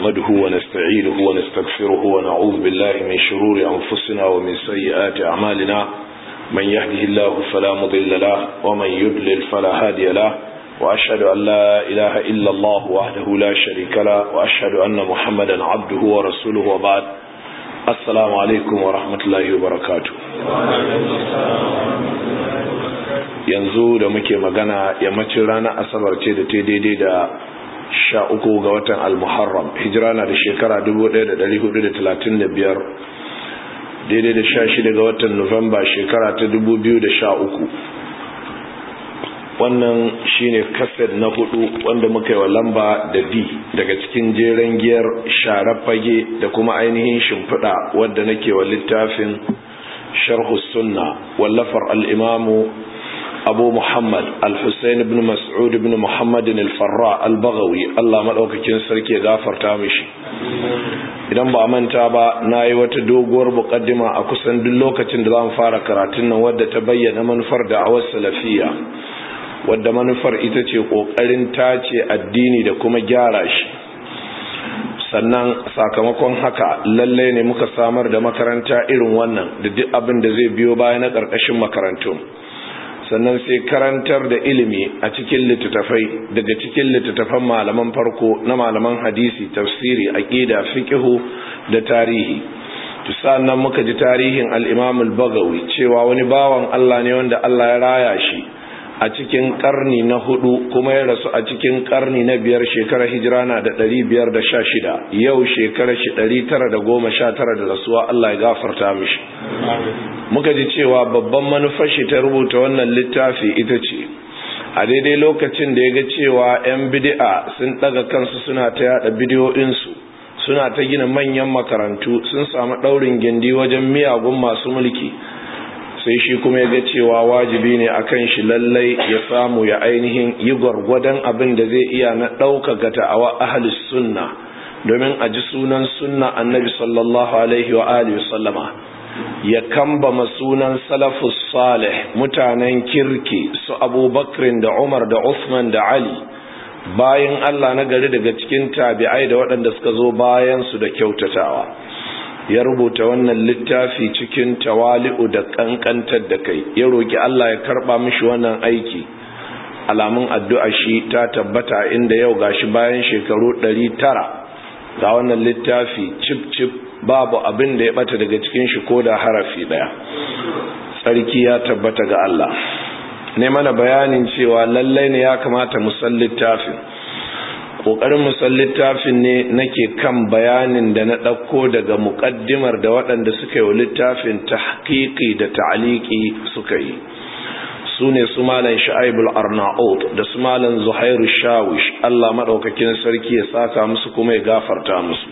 نحمده ونستعينه ونستغفره ونعوذ بالله من شرور أنفسنا ومن سيئات أعمالنا من يهده الله فلا مضل له ومن يضلل فلا هادي له وأشهد أن لا إله إلا الله وحده لا شريك له وأشهد أن محمدا عبده ورسوله وبعد السلام عليكم ورحمة الله وبركاته. yanzu da muke magana yammacin ranar asabar ce da ta daidai da 13 ga watan al-muharram hijira na da shekara 1435 daidai da 16 ga watan nuwamba shekara ta 2013. wannan shine kaset na 4 wanda muka yi wa lamba da D daga cikin jeren giyar sharar fage da kuma ainihin shimfiɗa wadda nake wa littafin sharhu sunna wallafar al-imamu abu muhammad al-hussein ibn mas'ud ibn muhammadin al-farra al-baghawi Allah madaukakin sarki ya gafarta mishi. Idan ba manta ba nayi wata doguwar muqaddima a kusan duk lokacin da zamu fara karatun nan wadda ta bayyana manufar da'awar salafiyya, wadda manufar ita ce kokarin tace addini da kuma gyara shi. Sannan sakamakon haka lalle ne muka samar da makaranta irin wannan da duk abin da zai biyo baya na karkashin makarantun. Sannan sai karantar da ilimi a cikin littattafai daga cikin littattafan malaman farko na malaman hadisi, tafsiri, aqida, fiqhu da tarihi. To sannan muka ji tarihin al-Imam al-Baghawi cewa wani bawan Allah ne wanda Allah ya raya shi a cikin karni na 4 kuma ya rasu a cikin karni na 5 shekarar hijira na da 516. Yau shekarar shi 919 da rasuwa, Allah ya gafarta mishi. Muka ji cewa babban manufar shi ta rubuta wannan littafi ita ce a daidai lokacin da ya ga cewa 'yan bid'a sun daga kansu suna ta yada bidiyoyinsu, suna ta gina manyan makarantu, sun samu daurin gindi wajen miyagun masu mulki, sai shi kuma ya ga cewa wajibi ne akan shi lallai ya samu ya ainihin yi gwargwadon abin da zai iya na ɗaukaka da'awa ahlus sunna domin a ji sunan sunna annabi sallallahu alaihi wa alihi wasallama, ya kambama sunan salafus salih, mutanen kirki su abubakrin da umar da usman da ali, bayan Allah na gari daga cikin tabi'ai da waɗanda suka zo bayan su da kyautatawa. Ya rubuta wannan littafi cikin tawali'u da kankantar da kai, ya roki Allah ya karba mishi wannan aiki. Alamun addu'a shi ta tabbata inda yau gashi bayan shekaru 900 ga wannan littafi cip babu abin da ya bata daga cikin shi ko da harafi daya. Sarki ya tabbata ga Allah. Ne mana bayanin cewa lallai ne ya kamata mu san littafin. Kokarin musal littafin ne nake kan bayanin da na dauko daga muqaddimar da waɗanda suka yi littafin tahqiqi da ta'liqi suka yi. Sune su malan Shu'aibul Arnaut da su malan Zuhairu Shawish, Allah madaukakin sarki ya saka musu kuma ya gafarta musu.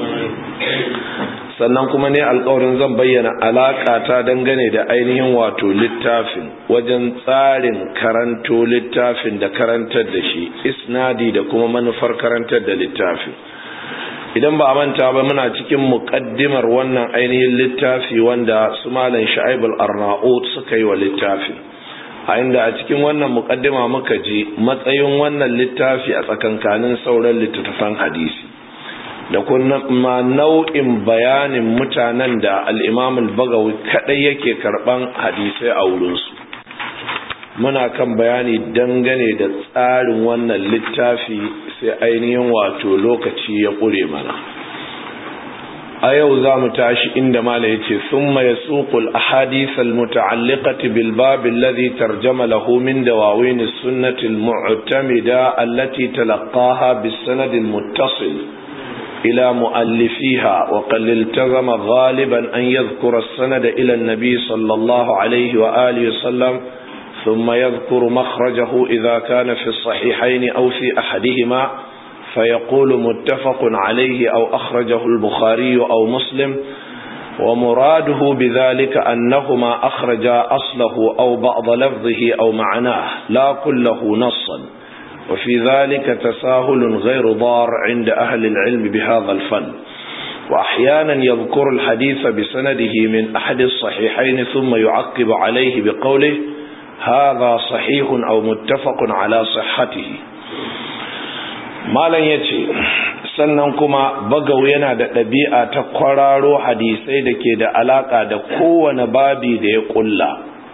Sannan kuma ne alƙawarin zan bayyana alaƙa ta dangane da ainihin wato littafin wajen tsarin karanto littafin da karantar da shi, isnadi da kuma manufar karantar da littafin. Idan ba a manta ba muna cikin muƙaddimar wannan ainihin littafi wanda su malam Shu'aibul Arnaut suka yi wa littafin. A inda a cikin wannan muƙaddima muka ji matsayin wannan littafi a tsakankanin sauran littattafan hadisi, da kuma nau'in bayanin mutanen da al-Imam al-Baghawi kadai yake karban hadisai a wurinsu. Muna kan bayani dangane da tsarin wannan littafi sai ainihin wato lokaci ya ƙure mana. A yau za mu tashi inda mala yace thumma yasuqu al-ahadith al-muta'alliqati bil bab alladhi tarjama lahu min dawawin as-sunnah al-mu'tamida allati talaqqaha bis-sanad al-muttasil إلى مؤلفيها، وقد التزم غالبا أن يذكر السند إلى النبي صلى الله عليه وآله وسلم ثم يذكر مخرجه إذا كان في الصحيحين أو في أحدهما، فيقول متفق عليه أو أخرجه البخاري أو مسلم، ومراده بذلك أنهما أخرجا أصله أو بعض لفظه أو معناه لا كله نصا، وفي ذلك تساهل غير ضار عند أهل العلم بهذا الفن. وأحيانا يذكر الحديث بسنده من أحد الصحيحين ثم يعقب عليه بقوله هذا صحيح أو متفق على صحته. malam yace sannan kuma Bagawi yana da ɗabi'a ta kwararo hadisai da ke da alaƙa da kowane babi da ya ƙulla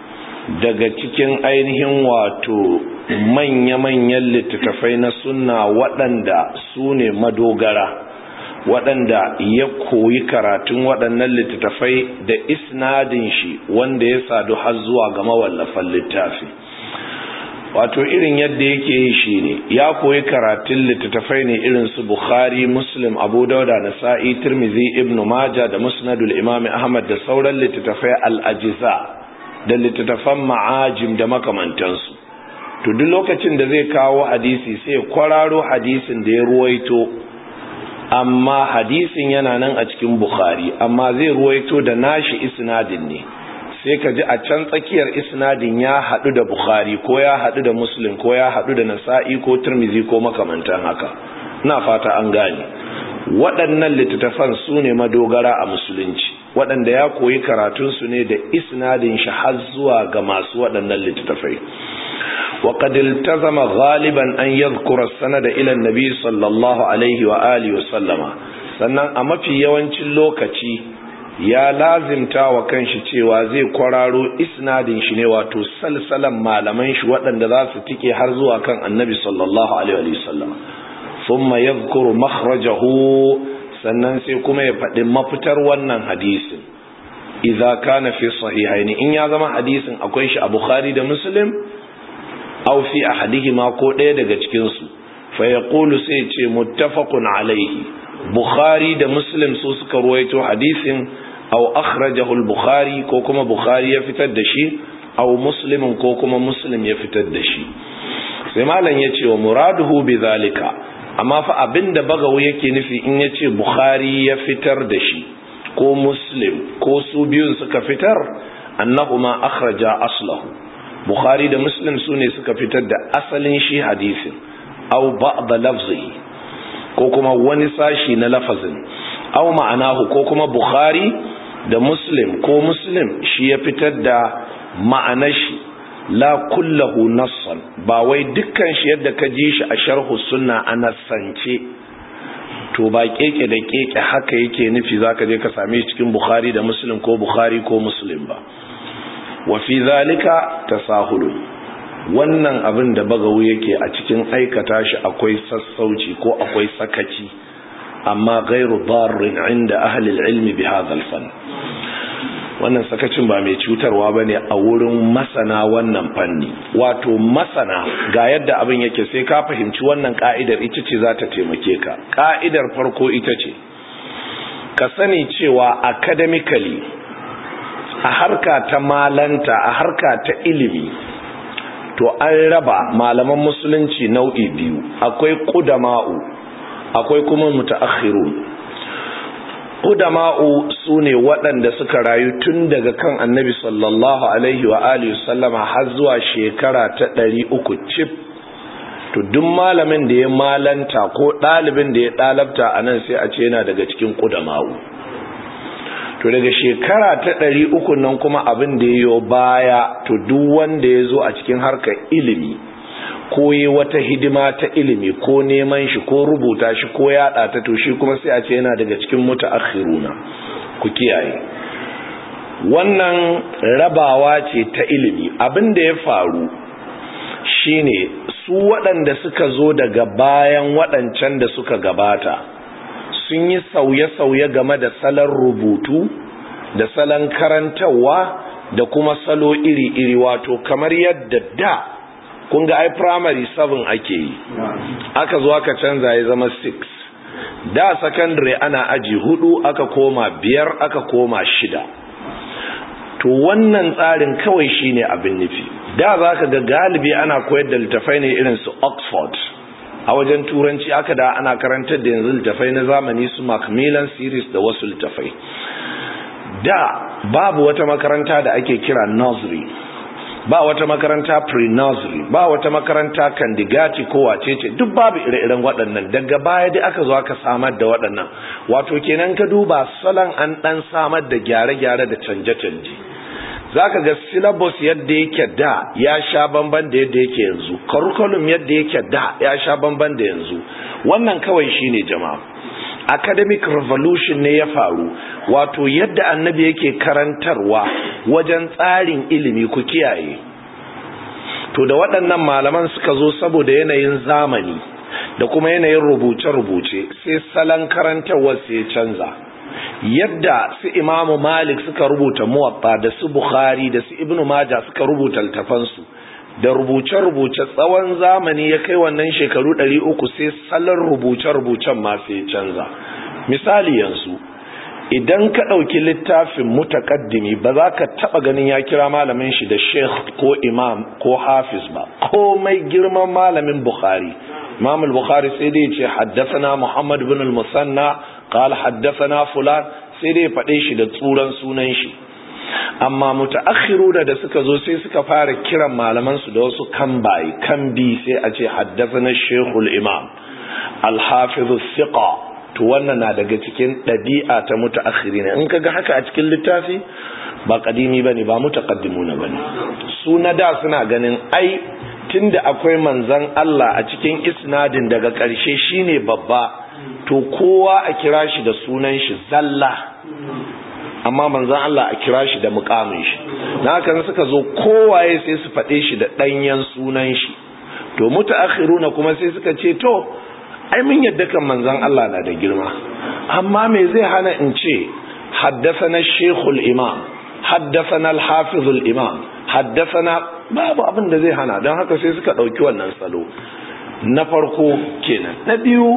daga cikin ainihin wato manya-manyan littattafai na sunna waɗanda su ne madogara, waɗanda ya koyi karatun waɗannan littattafai da isnadin shi wanda ya sadu har zuwa ga mawallafan littafi. Wato irin yadda yake yi shi ne ya koyi karatun littattafai ne irin su Bukhari, Muslim, Abu Dauda, Nasa'i, Tirmidhi, Ibn Majah da Musnadul Imam Ahmad da sauran littattafai al-ajza da littattafan ma'ajim da makamantansu. To duk lokacin da zai kawo hadisi sai kwararo hadisin da ya ruwaito, amma hadisin yana nan a cikin Bukhari amma zai ruwaito da nashi isnadin ne, sai ka ji a can tsakiyar isnadin ya haɗu da Bukhari ko ya haɗu da Muslim ko ya haɗu da Nasa'i ko Tirmidhi ko makamantan haka. Ina fata an gane. Waɗannan littattafan su ne madogara a musulunci, waɗanda ya koyi karatunsu ne da isnadin shi har zuwa ga masu waɗannan littattafai. وقد التزم غالبا أن يذكر السند إلى النبي صلى الله عليه وآله وسلم. sannan a mafi yawancin lokaci ya lazimta wa kanshi cewa zai kwararo isnadin shi ne, wato salsalan malaman shi waɗanda za su tike har zuwa kan annabi sallallahu alaihi wasallam. thumma yadhkuru makhrajahu, sannan sai kuma ya faɗi mafitar wannan hadisin. idza kana fi sahihaini, in ya zama hadisin akwai shi a Bukhari da Muslim aw fi ahadihima ko ɗaya daga cikin su, fa yaqulu sai ce muttafaqun alaihi, Bukhari da Muslim su suka ruwaito hadisin, aw akhrajahu al-Bukhari ko kuma Bukhari ya fitar da shi, aw Muslim ko kuma Muslim ya fitar da shi. sai malam yace wa muraduhu bizalika, amma fa abinda Bagawi yake nufi in yace Bukhari ya fitar da shi ko Muslim ko su biyun suka fitar, annahuma akhraja aslahu, Bukhari da Muslim su ne suka fitar da asalin shi hadisin, aw ba'd lafzihi ko kuma wani sashi na lafazin, aw ma'anahu ko kuma Bukhari da Muslim ko Muslim shi ya fitar da ma'anar shi, la kullahu nassan, ba wai dukkan shi yadda ka ji shi a sharhu sunna a nassance, to ba keke da keke haka yake nufi zaka je ka same shi cikin Bukhari da Muslim ko Bukhari ko Muslim ba. wa fi zalika tasahulun, wannan abin da Bagawi yake a cikin aikata shi akwai sassauci ko akwai sakaci, amma ghairu darrin inda ahli al-ilm bi hadha al-fan. wannan sakacin ba mai cutarwa bane a wurin masana wannan fanni. wato masana ga yadda abin yake, sai ka fahimci wannan ka'idar ita ce za ta taimake ka. ka'idar farko ita ce ka sani cewa academically, a harka ta malanta, a harka ta ilimi, to an raba malaman musulunci nau'i biyu, akwai qudama'u akwai kuma mutaakhirun. qudama'u sune waɗanda suka rayu tun daga kan annabi sallallahu alaihi wa alihi sallama har zuwa shekara ta 300 cif. to duk malamin da ya malanta ko ɗalibin da ya ɗalabta anan sai a ce yana daga cikin qudama'u. to daga shekara ta 300 nan kuma abin da yayo baya, to duk wanda ya zo a cikin harkar ilimi ko yi wata hidima ta ilimi ko neman shi ko rubuta shi ko yada ta, to shi kuma sai a ce yana daga cikin mutaakhiruna. ku kiyaye wannan rabawa ce ta ilimi. abin da ya faru shine su waɗanda suka zo daga bayan waɗancan da suka gabata sun yi sauye-sauye game da salon rubutu da salon karantarwa da kuma salo iri-iri. wato kamar yadda da kun ga ai primary 7 ake yi, aka zo aka canza ya zama 6. da secondary ana aji 4, aka koma 5, aka koma 6. to wannan tsarin kawai shine abin nufi. da zaka ga galibi ana koyar da littafai ne irin su Oxford, a wajen turanci aka da ana karantar da yanzu littafai na zamani su Macmillan series da wasu littafai. da babu wata makaranta da ake kira nursery, ba wata makaranta pre-nursery, ba wata makaranta kandigati ko wacece, duk babu ire-iren waɗannan. daga baya dai aka zo aka samar da waɗannan. wato kenan ka duba salon an ɗan samar da gyare-gyare da canje-canje. zaka ga syllabus yadda yake da ya sha bamban da yadda yake yanzu, curriculum yadda yake da ya sha bamban da yanzu. Wannan kawai shine jama'a, academic revolution ne ya faru, wato yadda annabi yake karantarwa wajen tsarin ilimi, ku kiyaye. To da waɗannan malaman suka zo saboda yanayin zamani da kuma yanayin rubuce-rubuce, sai salon karantarwar sai ya canza. Yadda su Imamu Malik suka rubuta Muwatta, da su Bukhari da su Ibn Majah suka rubuta littafansu, da rubuce-rubuce tsawon zamani ya kai wannan shekaru 300, sai salon rubuce-rubucen ma sai ya canza. Misali yanzu, idan ka ɗauki littafin mutaqaddimi ba za ka taɓa ganin ya kira malamin shi da sheikh ko imam ko hafiz ba. Komai girman malamin Bukhari, Imam al-Bukhari sai dai ce haddathana Muhammad ibn al-Musanna qala haddathana fulan, sai dai faɗe shi da tsuran sunan shi. Amma mutaakhiruna da suka zo sai suka fara kiran malaman su da wasu kambi, sai a ce haddathana sheikhul imam al-hafiz as-siqa. To wannan na daga cikin ɗabi'a ta mutaakhirina. In kaga haka a cikin littafi ba kadimi bane, ba mutaqaddimuna bane. Su na da suna ganin ai tunda akwai manzon Allah a cikin isnadin daga ƙarshe shine babba, to kowa a kira shi da sunan shi zalla, amma manzon Allah a kira shi da muƙamin shi. Na haka suka zo kowaye sai su faɗe shi da ɗanyen sunan shi. To mutaakhiruna kuma sai suka ce to ai mun yadda kan manzon Allah na da girma, amma me zai hana in ce haddathana sheikhul imam, haddathana al-hafizul imam, haddathana, babu abin da zai hana. Don haka sai suka ɗauki wannan salo. Na farko kenan. Na biyu,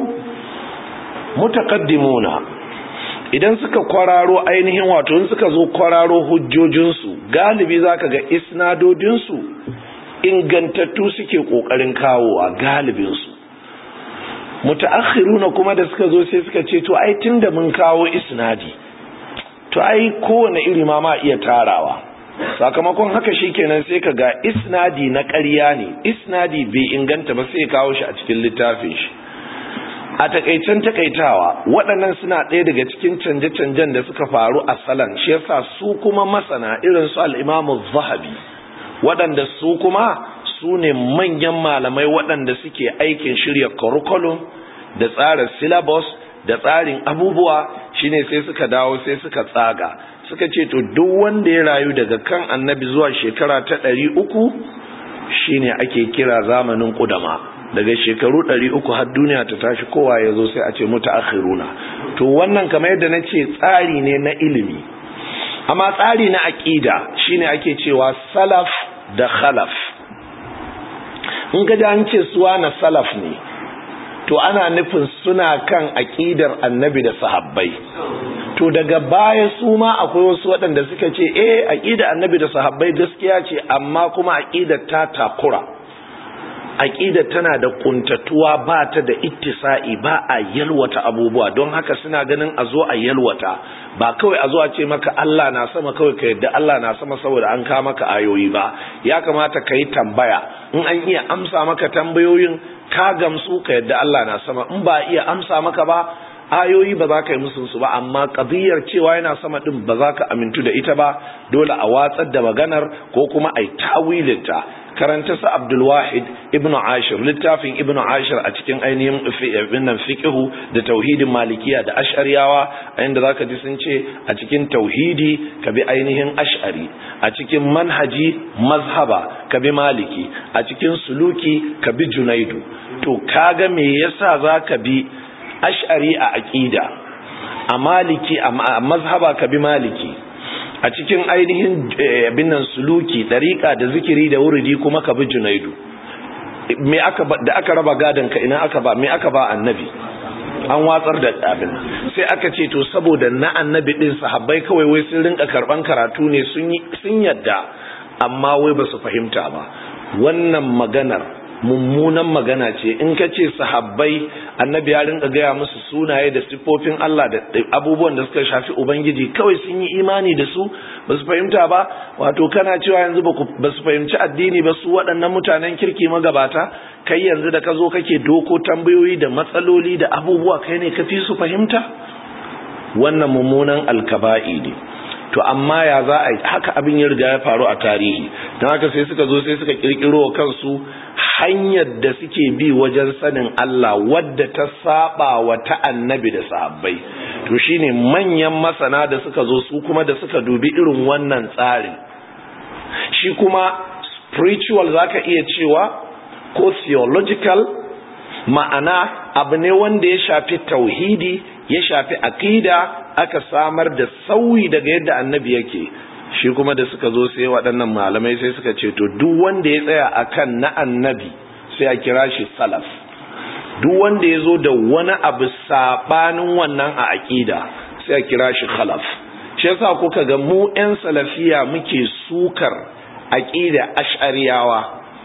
mutaqaddimuna idan suka kwararo ainihin, wato in suka zo kwararo hujjojinsu, galibi zaka ga isnadodinsu ingantattu suke kokarin kawowa galibinsu. Mutaakhiruna kuma da suka zo sai suka ce to ai tunda mun kawo isnadi, to ai kowane iri ma iya tarawa. Sakamakon haka shikenan sai ka ga isnadi na ƙarya ne, isnadi bai inganta ba, sai kawo shi a cikin littafin shi. A takaicen takaitawa, waɗannan suna ɗaya daga cikin canje-canjen da suka faru a salan. Shi yasa su kuma masana irin su al-Imam az-Zahabi, waɗanda su kuma su ne manyan malamai waɗanda suke aikin shirya curriculum da tsara syllabus da tsarin abubuwa, shine sai suka dawo sai suka tsaga, suka ce to duk wanda ya rayu daga kan annabi zuwa shekara ta 300 shine ake kira zamanin qudama. Daga shekaru 300 har duniya ta tashi kowa ya zo sai a ce mutaakhiruna. To wannan kamar yadda nace tsari ne na ilimi, amma tsari na aqida shine ake cewa salaf da khalaf. In ga an ce suwa na salaf ne, to ana nufin suna kan aqidar annabi da sahabbai. To daga baya su ma akwai wasu waɗanda suka ce aqidar annabi da sahabbai gaskiya ce, amma kuma aqidar ta takura, aqidar tana da kuntatuwa, ba ta da ittisa'i, ba a yalwata abubuwa. Don haka suna ganin a zo a yalwata, ba kawai a zo a ce maka Allah na sama kawai ka yadda Allah na sama saboda an ka maka ayoyi ba. Ya kamata ka yi tambaya, in an iya amsa maka tambayoyin ka gamsu ka yadda Allah na sama, in ba iya amsa maka ba ayoyi ba za ka yi musu su ba, amma qadiyar cewa yana sama din ba za ka amintu da ita ba, dole a watsar da maganar ko kuma ai tawilinta. Karanta sa Abdul Wahid ibn Ashir, littafin ibn Ashir a cikin ainihin fiqhu da tauhidin malikiya da ash'ariyawa, inda zaka ji sun ce a cikin tauhidi ka bi ainihin ash'ari, a cikin manhaji mazhaba ka bi maliki, a cikin suluki ka bi junaidu. To kaga me yasa zaka bi ash'ari a aqida, a maliki a mazhaba ka bi maliki, a cikin ainihin binnan suluki dariqa da zikiri da wuridi kuma ka bi junaidu. Me aka da aka raba gadan ka ina aka ba, me aka ba annabi? An watsar da abin. Sai aka ce to saboda na annabi din sahabbai kawai wai sun rinka karban karatu ne, sun yadda, amma wai ba su fahimta ba. Wannan maganar mummunan magana ce. In ka ce sahabbai annabi ya rinka gaya musu sunaye da siffofin Allah da abubuwan da suka shafi ubangiji, kawai sun yi imani da su, ba su fahimta ba, wato kana cewa yanzu ba su fahimci addini ba su waɗannan mutanen kirki magabata? Kai yanzu da ka zo kake doko tambayoyi da matsaloli da abubuwa, kai ne ka fi su fahimta? Wannan mummunan alkaba'i ne. to amma ya za a yi haka abin ya riga ya faru a tarihi don haka sai suka zo sai suka kirkiro kansu hanyar da suke bi wajen sanin Allah wadda ta saba wa ta annabi da sahabbai to shine manyan masana da suka zo su kuma da suka dubi irin wannan tsarin shi kuma spiritual zaka iya cewa ko theological ma'ana abu ne wanda ya shafi tauhidi ya shafi aqida aka samar da sauyi daga yadda annabi yake shi kuma da suka zo sai waɗannan malamai sai suka ce to duk wanda ya tsaya akan na annabi sai a kira shi salaf duk wanda ya zo da wani abu sabanin wannan a aqida sai a kira shi khalaf shi yasa kuka ga mu ƴan salafiya muke sukar aqida ash'ariyawa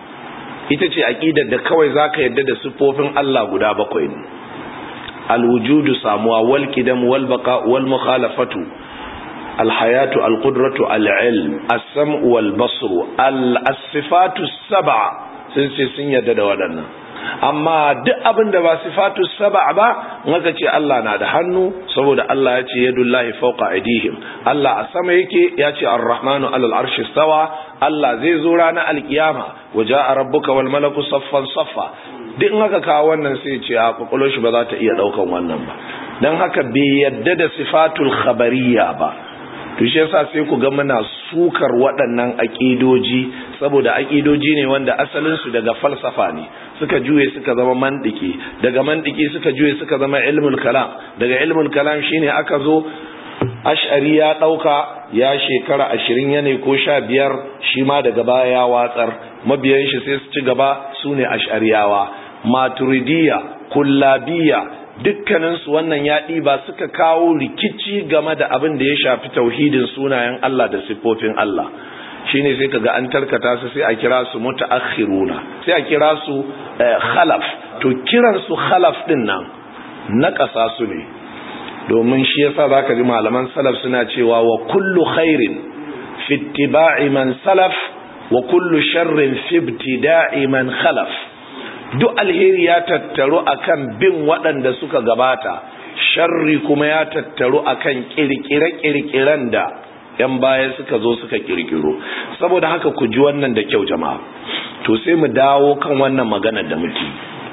ita ce aqidar da kawai zaka yadda da sifofin Allah guda bakwai ne alwujudu samuwa wal qidam wal baqa wal mukhalafatu al hayatu al qudratu al ilm as-sam'u wal basru al sifatu sab'a sun yadda da waɗannan amma duk abin da ba sifatu sab'a ba naka ce Allah na da hannu saboda Allah ya ce yadullahi fawqa aydihim Allah a sama yake ya ce ar-rahmanu alal arshi stawa Allah zai zo ranar alkiyama waja'a rabbuka wal malaku saffan saffa duk naka kawo wannan sai ce a kokolon shi ba za ta iya daukan wannan ba dan haka bai yadda da sifatul khabariyya ba to shi yasa sai ku ga muna sukar waɗannan aqidoji saboda aqidoji ne wanda asalin su daga falsafa ne suka juye suka zama mantiki daga mantiki suka juye suka zama ilmul kalam daga ilmul kalam shine aka zo ash'ari ya dauka ya shekara 20 yana ko 15 shi ma daga baya ya watsar mabiyan shi sai su ci gaba sune ash'ariyawa maturidiyya kullabiyya dukkaninsu wannan ya ɗiba suka kawo rikici game da abin da ya shafi tauhidin sunayen Allah da siffofin Allah shine sai kaga an tarkata su sai a kira su mutaakhiruna sai a kira su khalaf to kiran su khalaf din nan na ƙasa su ne domin shi yasa zaka ji malaman salaf suna cewa wa kullu khairin fi ittiba'i man salaf wa kullu sharrin fi ibtida'i man khalaf duk alheri ya tattaru akan bin waɗanda suka gabata sharri kuma ya tattaru akan kirkire-kirkiren da yan baya suka zo suka kirkiro saboda haka ku ji wannan da kyau jama'a to sai mu dawo kan wannan maganar da muke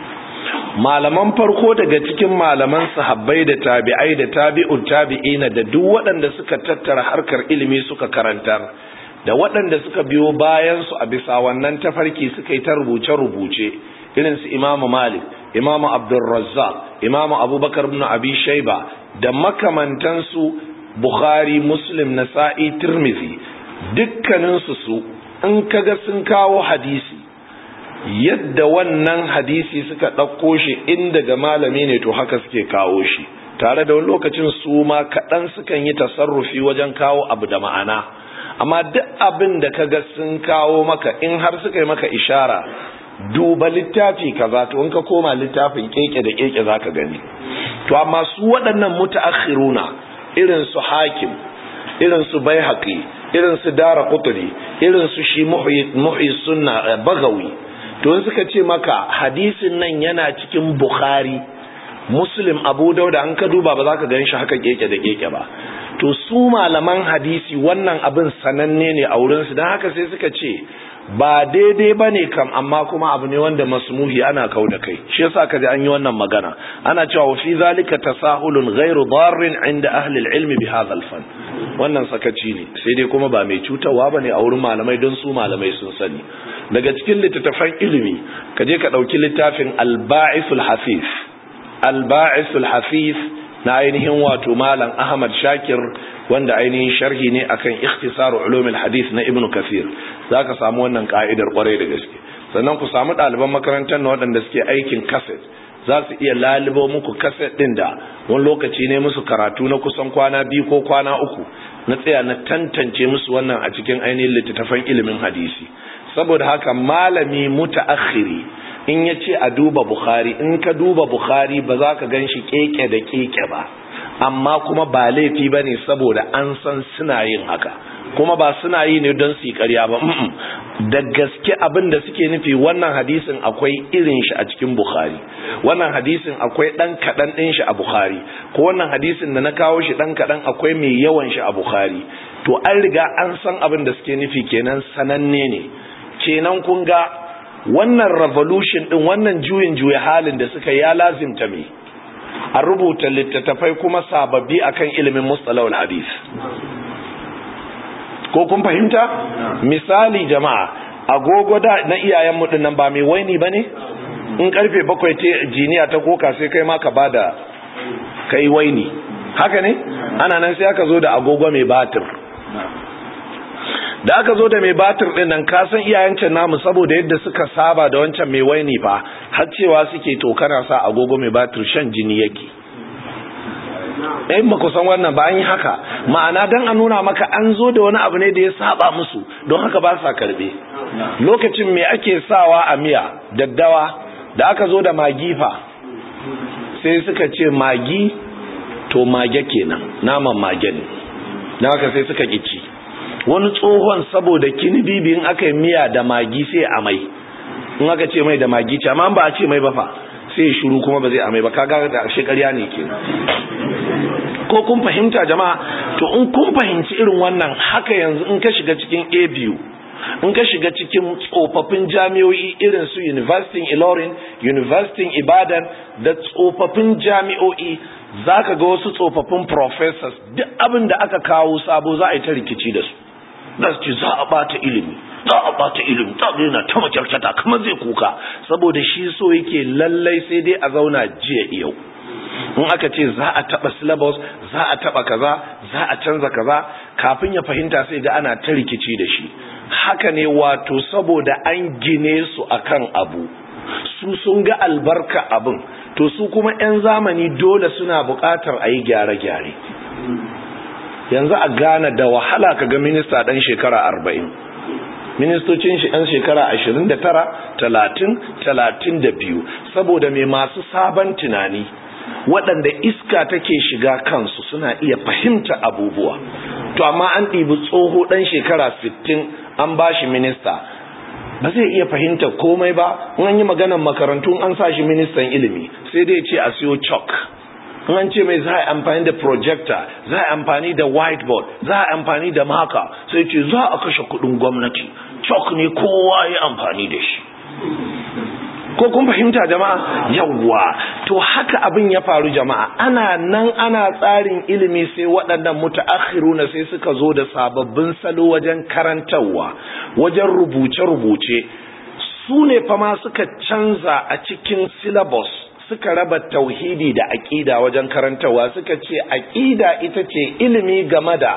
malaman farko daga cikin malaman sahabbai da tabi'ai da tabi'ut tabi'ina da duk waɗanda suka tattara harkar ilimi suka karantar da waɗanda suka biyo bayan su a bisa wannan tafarki suka yi ta rubuce-rubuce irin su Imam Malik, Imam Abdul Razzaq, Imam Abubakar ibn Abi Shayba da makamantansu Bukhari, Muslim, Nasa'i, Tirmidhi dukkanin su in kaga sun kawo hadisi yadda wannan hadisi suka dauko shi inda ga malami ne to haka suke kawo shi tare da wani lokacin su ma kadan sukan yi tasarrufi wajen kawo abu da ma'ana amma duk abin da kaga sun kawo maka in har suka yi maka ishara duba littafi kaza to in ka koma littafin keke da keke zaka gani to amma su waɗannan mutaakhiruna irin su Hakim irin su Baihaqi irin su Daraqutni irin su shi Muhyi Sunna Bagawi to in suka ce maka hadisin nan yana cikin Bukhari Muslim Abu Dawud an ka duba ba zaka gani shi haka keke da keke ba to su malaman hadisi wannan abin sananne ne a wurin su dan haka sai suka ce ba daidai bane kam amma kuma abu ne wanda masmuhi ana kauda kai shi yasa kaje an yi wannan magana ana cewa fi zalika tasahulun ghairu darrin inda ahli al-ilm bi hadha al-fan wannan sakaci ne sai dai kuma ba mai cutarwa bane a wurin malamai don su malamai sun sani daga cikin littattafan ilimi kaje ka dauki littafin al-ba'ithul hafif al-ba'ithul hafif na ainihin wato malam Ahmad Shakir wanda ainihin sharhi ne akan ikhtisaru ulumul hadith na Ibn Kathir zaka samu wannan ka'idar kwarai da gaske sannan ku samu ɗaliban makarantar na waɗanda suke aikin cassette za su iya lalubo muku cassette din da wani lokaci ne musu karatu na kusan kwana 2 ko kwana 3 na tsaya na tantance musu wannan a cikin ainihin littattafan ilimin hadisi saboda haka malami mutaakhiri in ya ce a duba Bukhari in ka duba Bukhari ba za ka gan shi keke da keke ba amma kuma ba laifi ba ne saboda an san suna yin haka kuma ba suna yi ne don su yi ƙarya ba da gaske abin da suke nufi wannan hadisin akwai irin shi a cikin Bukhari wannan hadisin akwai ɗan kaɗan ɗin shi a Bukhari ko wannan hadisin da na kawo shi ɗan kaɗan akwai mai yawan shi a Bukhari to an riga an san abin da suke nufi kenan sananne ne. Kenan kun ga wannan revolution din, wannan juyin juya halin da suka ya lazimta me a rubuta littattafai kuma sababbi akan ilimin mustalahul hadith. Ko kun fahimta? Misali jama'a, agogo da na iyayen mu dinnan ba mai waini bane? In karfe 7 te jiniya ta koka sai kai ma ka bada kai waini. Haka ne? Ana nan sai aka zo da agogo mai batir. Da aka zo da mai batir din nan, ka san iyayen can namu saboda yadda suka saba da wancan mai waini fa, har cewa suke to kana sa agogo mai batir shan jini yake. Ba ku san wannan ba, an yi haka. Ma'ana dan a nuna maka an zo da wani abu ne da ya saba musu, don haka ba sa karbe. Lokacin me ake sawa a miya? Daddawa. Da aka zo da magi fa, sai suka ce magi to mage kenan, naman mage ne. Dan haka sai suka kici. Wani tsohon saboda kinibibi in aka yi miya da magi sai amai, in aka ce mai da magi ce, amma ba a ce mai ba fa sai shiru kuma ba zai amai ba. Kaga da shekarya ne kenan. Ko kun fahimta jama'a? To in kun fahimci irin wannan, haka yanzu in ka shiga cikin ABU, in ka shiga cikin tsofaffin jami'o'i irin su University Ilorin, University Ibadan da tsofaffin jami'o'i, zaka ga wasu tsofaffin professors duk abin da aka kawo sabo za a yi ta rikici da su. Da su ce za a bata ilimi, za a bata ilimi, ta daina ta makyarkyata kamar zai kuka, saboda shi so yake lallai sai dai a zauna jiya yau. In aka ce za a taba syllabus, za a taba kaza, za a canza kaza, kafin ya fahimta sai ga ana ta rikici da shi. Haka ne, wato saboda an gine su akan abu, su sun ga albarka abin, to su kuma 'yan zamani dole suna buƙatar a yi gyare-gyare. Yanzu a Ghana da wahala ka ga minista ɗan shekara 40, ministocin shi ɗan shekara 29, 30, 32, saboda mai masu sabon tunani waɗanda iska take shiga kansu suna iya fahimta abubuwa. To amma an ɗibi tsoho ɗan shekara 60 an ba shi minista, ba zai iya fahimta komai ba. In an yi maganar makarantu an sa shi ministan ilimi, sai dai ce a siyo chalk. In an ce mai za a amfani da projector, za a amfani da whiteboard, za a amfani da marker, sai ce za a kashe kuɗin gwamnati, chalk ne kowa ya amfani da shi. Ko kun fahimta jama'a? Yawwa. To haka abin ya faru jama'a. Ana nan ana tsarin ilimi sai waɗannan mutaakhiruna sai suka zo da sababbin salo wajen karantarwa, wajen rubuce-rubuce. Su ne fa ma suka canza a cikin syllabus, suka raba tauhidi da aqida wajen karantarwa. Suka ce aqida ita ce ilimi game da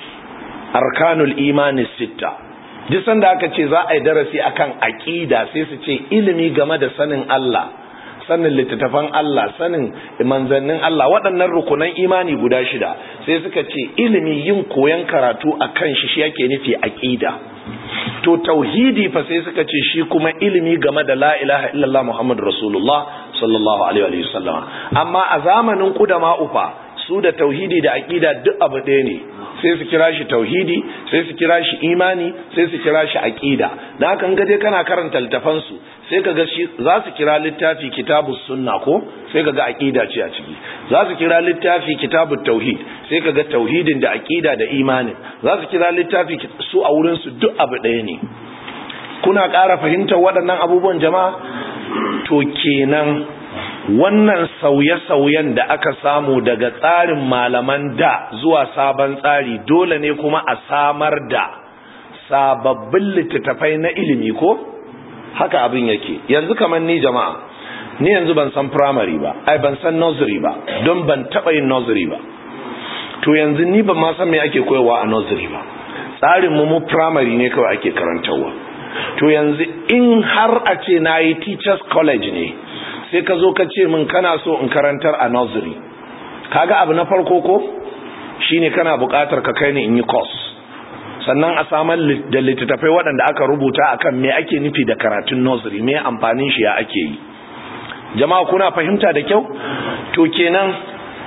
arkanul imani sitta. Duk sanda aka ce za a yi darasi akan aqida sai su ce ilimi game da sanin Allah, sanin littattafan Allah, sanin manzannin Allah, waɗannan rukunan imani guda 6. Sai suka ce ilimi yin koyon karatu akan shi yake nufi aqida. To tauhidi fa sai suka ce shi kuma ilimi game da la ilaha illallah muhammadur rasulullah sallallahu alaihi wa sallam. Amma a zamanin qudama ufa su da tauhidi da aqida duk abu ɗaya ne. Sai su kira shi tauhidi, sai su kira shi imani, sai su kira shi aqida. Dan haka in gaje kana karanta littafan su, sai kaga shi za su kira littafi kitabus sunna ko sai kaga aqida ce a ciki. Za su kira littafi kitabut tauhid, sai kaga tauhidin da aqida da imanin. Za su kira littafi su a wurin su duk abu ɗaya ne. Kuna ƙara fahimtar waɗannan abubuwan jama'a? To kenan wannan sauye-sauyen da aka samu daga tsarin malaman da zuwa sabon tsari, dole ne kuma a samar da sababbin littattafai na ilimi ko? Haka abin yake. Yanzu kamar ni jama'a, ni yanzu ban san primary ba, ban san nursery ba, don ban taɓa yin nursery ba. To yanzu ni ban ma san me ake koyarwa a nursery ba. Tsarin mu primary ne kawai ake karantarwa. To yanzu in har a ce na yi teachers college ne, sai ka zo ka ce min kana so in karantar a nursery, kaga abu na farko ko shine kana buƙatar ka kai ni in yi course, sannan a samar da littattafai waɗanda aka rubuta akan me ake nufi da karatun nursery, me amfanin shi ya ake yi. Jama'a kuna fahimta da kyau? To kenan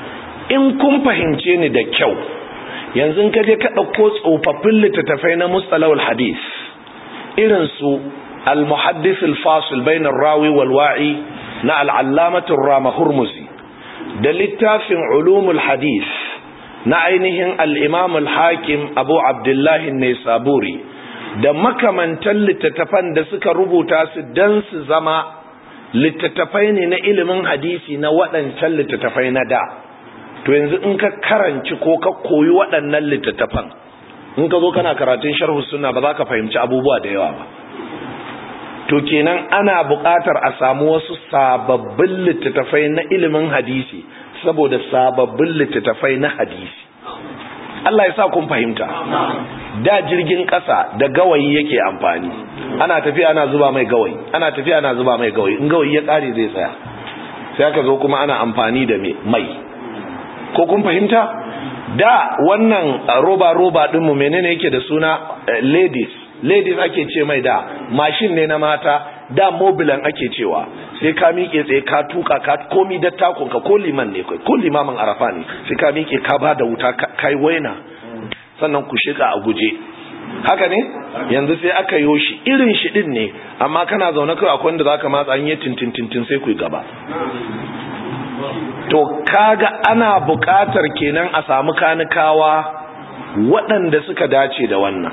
in kun fahimce ni da kyau, yanzu ka je ka ɗauko tsofaffin littattafai na mustalahul hadith irin su al-muhaddith al-fasil bayna ar-rawi wal wa'i na al-allamah ar-rama hurmuzi, da littafin ulumul hadith na ainihin al-Imam al-Hakim Abu Abdullah an-Naisaburi da makamantan littattafan da suka rubuta su dan su zama littattafai ne na ilimin hadisi na waɗancan littattafai na da. To yanzu in ka karanci ko ka koyi waɗannan littattafan, in ka zo kana karatun sharhu sunna ba za ka fahimci abubuwa da yawa ba. To kenan ana buƙatar a samu wasu sababbin littattafai na ilimin hadisi saboda sababbin littattafai na hadisi. Allah ya sa kun fahimta. Da jirgin ƙasa da gawayi yake amfani, ana tafiya ana zuba mai gawayi, ana tafiya ana zuba mai gawayi, in gawayi ya ƙare zai tsaya, sai aka zo kuma ana amfani da mai. Ko kun fahimta? Da wannan roba ɗinmu menene yake da suna ladies ake ce mai, da mashin ne na mata, da mobilan ake cewa, sai ka miƙe tsaye ka tuka ka komi da takunka, ko liman ne kai, ko limamin arafa ne, sai ka miƙe ka ba da wuta kai waina sannan ku shiga a guje. Haka ne? Yanzu sai aka yo shi irin shi din ne, amma kana zaune kai akwai wanda zaka matsa an yi tintin sai ku gaba. To kaga ana buƙatar kenan a samu kanikawa waɗanda suka dace da wannan.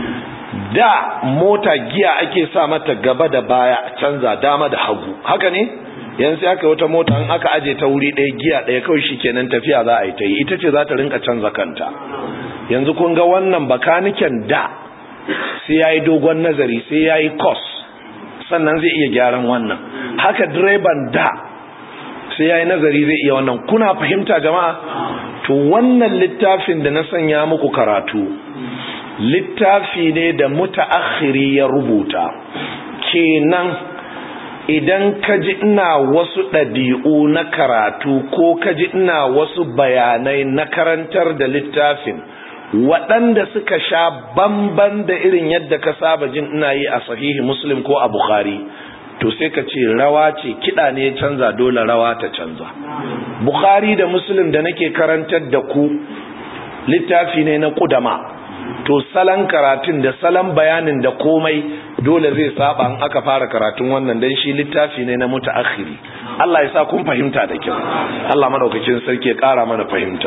Da mota giya ake sa mata gaba da baya, canza dama da hagu, haka ne? Yanzu aka wata mota in aka aje ta wuri ɗaya giya ɗaya kawai shikenan tafiya za a yi ta yi, ita ce za ta rinka canza kanta. Yanzu kun ga wannan bakaniken da sai yayi dogon nazari, sai yayi course sannan zai iya gyaran wannan. Haka direban da sai yayi nazari zai iya wannan. Kuna fahimta jama'a? To wannan littafin da na sanya muku karatu, littafi ne da mutaakhiri ya rubuta. Kenan idan kaji ina wasu ɗabi'u na karatu ko kaji ina wasu bayanai na karantar da littafin waɗanda suka sha bamban da irin yadda ka saba jin ina yi a sahihi Muslim ko a Bukhari, to sai ka ce rawa ce, kiɗa ne ya canza, dole rawa ta canza. Bukhari da Muslim da nake karantar da ku littafi ne na ƙudama, to salon karatun da salon bayanin da komai dole zai saba in aka fara karatun wannan, dan shi littafi ne na mutaakhiri. Allah ya sa kun fahimta da kyau. Allah madaukakin sarki ya ƙara mana fahimta.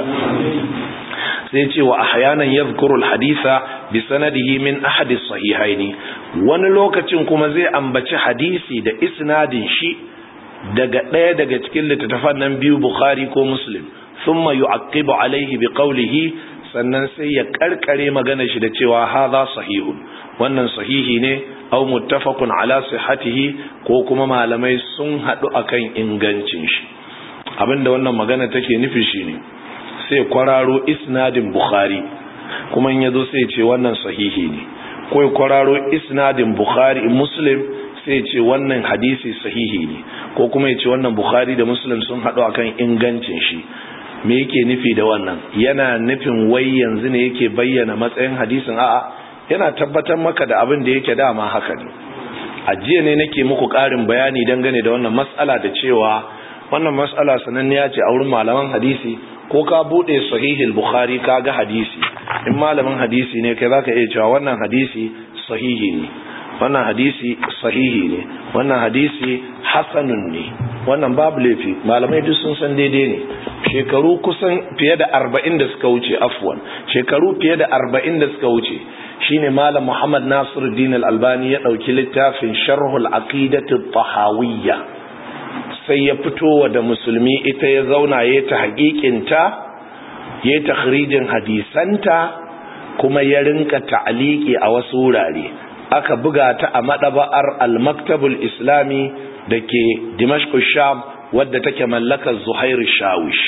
Sai ce wa ahyanan yadhkuru alhadisa bi sanadihi min ahadi sahihaini, wani lokacin kuma zai ambaci hadisi da isnadin shi daga ɗaya daga cikin littattafan nan biyu, Bukhari ko Muslim, thumma yu'aqqibu alaihi bi qawlihi, sannan sai ya karkare magana shi da cewa hadha sahihun, wannan sahihi ne, aw muttafaqun ala sihhatihi, ko kuma malamai sun hadu akan ingancin shi. Abinda wannan magana take nufi shine sai kwararo isnadin Bukhari, kuma in yazo sai ce wannan sahihi ne, ko kwararo isnadin Bukhari Muslim sai ce wannan hadisi sahihi ne, ko kuma ya ce wannan Bukhari da Muslim sun hadu akan ingancin shi. Me yake nufi da wannan? Yana nufin wai yanzu ne yake bayyana matsayin hadisin? A'a, yana tabbatar maka da abin da yake dama haka ne. A jiya ne nake muku ƙarin bayani dangane da wannan mas'ala, da cewa wannan mas'ala sananniya ce a wurin malaman hadisi. Ko ka bude sahihul Bukhari ka ga hadisi, in malamin hadisi ne kai zaka iya cewa wannan hadisi sahihi ne, wannan hadisi sahihi ne, wannan hadisi hasanun ne, wannan babu laifi, malamai duk sun san daidai ne. Shekaru kusan fiye da 40 da suka wuce, shekaru fiye da 40 da suka wuce, shine malam Muhammad Nasiruddin Al-Albani ya dauki littafin Sharhul Aqidati Tahawiyya, sai ya fitowa da musulmi ita, ya zauna ya ta haƙiƙinta, ya takhrijin hadisanta, kuma ya rinka ta'aliki a wasu wurare. Aka buga ta a madaba'ar Al-Maktabul Islami da ke Dimashq Sham, wadda take mallakar Zuhair Shawish.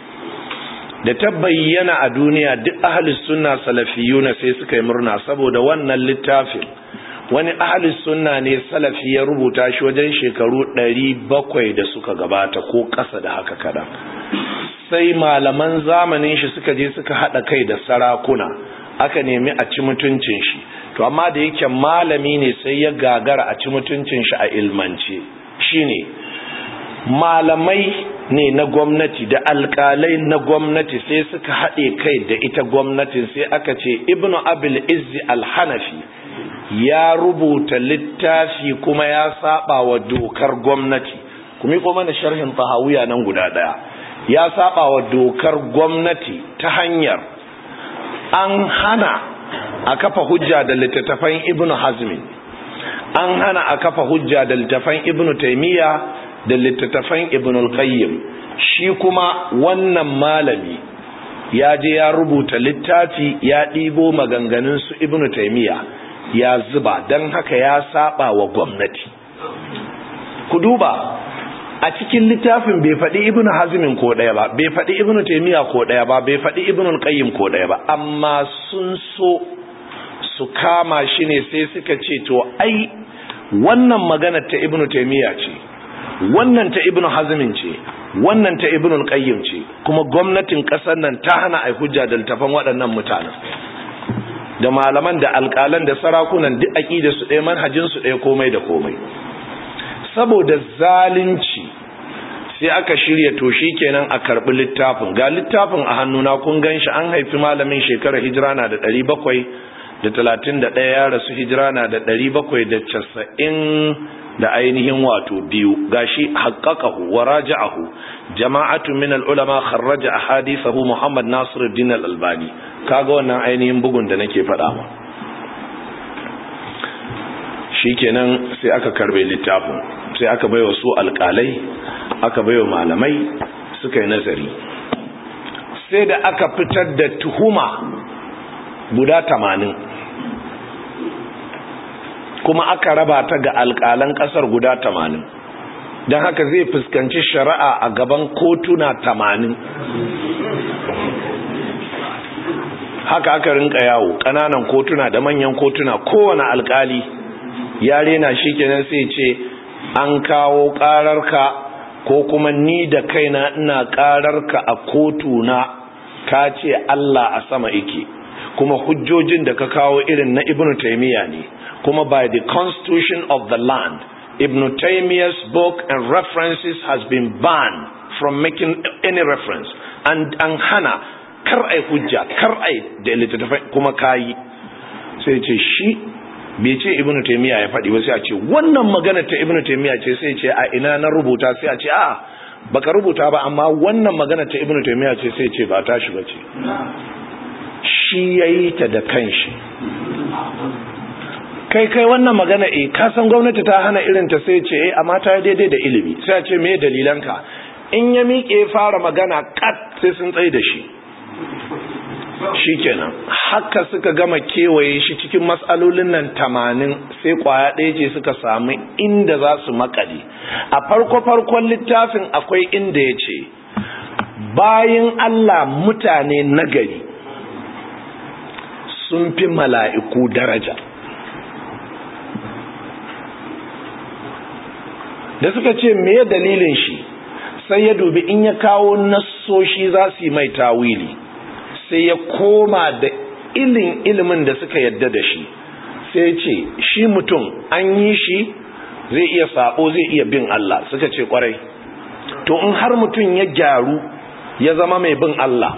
Da ta bayyana a duniya, duk ahlus sunna salafiyuna sai suka yi murna, saboda wannan littafin wani ahlus sunna ne salafi ya rubuta shi wajen shekaru 700 da suka gabata ko ƙasa da haka kadan. Sai malaman zamanin shi suka je suka hada kai da sarakuna, aka nemi a ci mutuncin shi, to amma da yake malami ne sai ya gagara a ci mutuncin shi a ilmance. Shine malamai ne na gwamnati da alƙalai na gwamnati sai suka haɗe kai da ita gwamnatin, sai aka ce Ibn Abil Izzi Al-Hanafi ya rubuta littafi kuma ya saba wa dokar gwamnati. Kuma ko mana sharhin Tahawiyya nan guda daya. ya saba wa dokar gwamnati ta hanyar an hana a kafa hujja da littattafan Ibn Hazm, an hana a kafa hujja da littattafan Ibn Taymiyyah da littattafan Ibn al-Qayyim. Shi kuma wannan malami ya je ya rubuta littafi ya ɗibo maganganun su Ibn Taymiyyah ya zuba, don haka ya saba wa gwamnati. Ku duba, a cikin littafin bai faɗi Ibn Hazm ko ɗaya ba, bai faɗi Ibn Taymiyyah ko ɗaya ba, bai faɗi Ibn al-Qayyim ko ɗaya ba, amma sun so su kama shi ne sai suka ce to ai wannan magana ta Ibn Taymiyyah ce, wannan ta Ibn Hazm ce, wannan ta Ibn al-Qayyim ce, kuma gwamnatin ƙasar nan ta hana ai hujja da littafan waɗannan mutanen, da malaman da alƙalan da sarakunan duk aqida su ɗaya, manhajin su ɗaya, komai da komai. Saboda zalunci sai aka shirya to kenan a karbi littafin. Ga littafin a hannuna, kun ganshi, an haifi malamin shekarar hijira na da 731, ya rasu hijira na da 790 da ainihin wato biyu. Gashi haqqaqahu wa raja'ahu jama'atu min al-ulama, kharraja ahadithahu Muhammad Nasiruddin al-Albani. Kaga wannan ainihin bugun da nake faɗa ma. Shikenan sai aka karbe littafin, sai aka baiwa su alƙalai, aka baiwa malamai, suka yi nazari. Sai da aka fitar da tuhuma guda 80, kuma aka raba ta ga alƙalan ƙasar guda 80, don haka zai fuskanci shari'a a gaban kotuna 80. Haka aka rinka yawo, ƙananan kotuna da manyan kotuna, kowane alƙali ya rena shi kenan sai ce an kawo ƙararka, ko kuma ni da kaina ina ƙararka a kotuna, ka ce Allah a sama yake, kuma hujjojin da ka kawo irin na Ibn Taymiyyah ne, kuma by the constitution of the land, Ibn Taymiyyah's book and references has been banned from making any reference, and an hana kar ai hujja, kar ai da littattafai, kuma kayi. Sai ce shi bai ce Ibn Taymiyyah ya faɗi ba, sai a ce wannan magana ta Ibn Taymiyyah ce, sai ce a ina na rubuta, sai a ce a baka rubuta ba, amma wannan magana ta Ibn Taymiyyah ce, sai ce ba ta shi bace, shi yayi ta da kanshi. Kai wannan magana ka san gwamnati ta hana irin ta, sai ce amma ta daidai da ilimi, sai a ce me dalilanka? In ya miƙe fara magana kat sai sun tsaye da shi. Shikenan haka suka gama kewaye shi cikin matsalolin nan 80, sai kwaya ɗaya ce suka samu inda za su makale. A farkon littafin akwai inda ya ce bayan Allah mutane nagari sun fi mala'iku daraja. Da suka ce me dalilin shi, sai ya dubi in ya kawo nassoshi za su yi mai tawili, sai ya koma da ilimin da suka yadda da shi, sai ce shi mutum an yi shi zai iya sabo, zai iya bin Allah. Suka ce kwarai, to in har mutum ya gyaru ya zama mai bin Allah,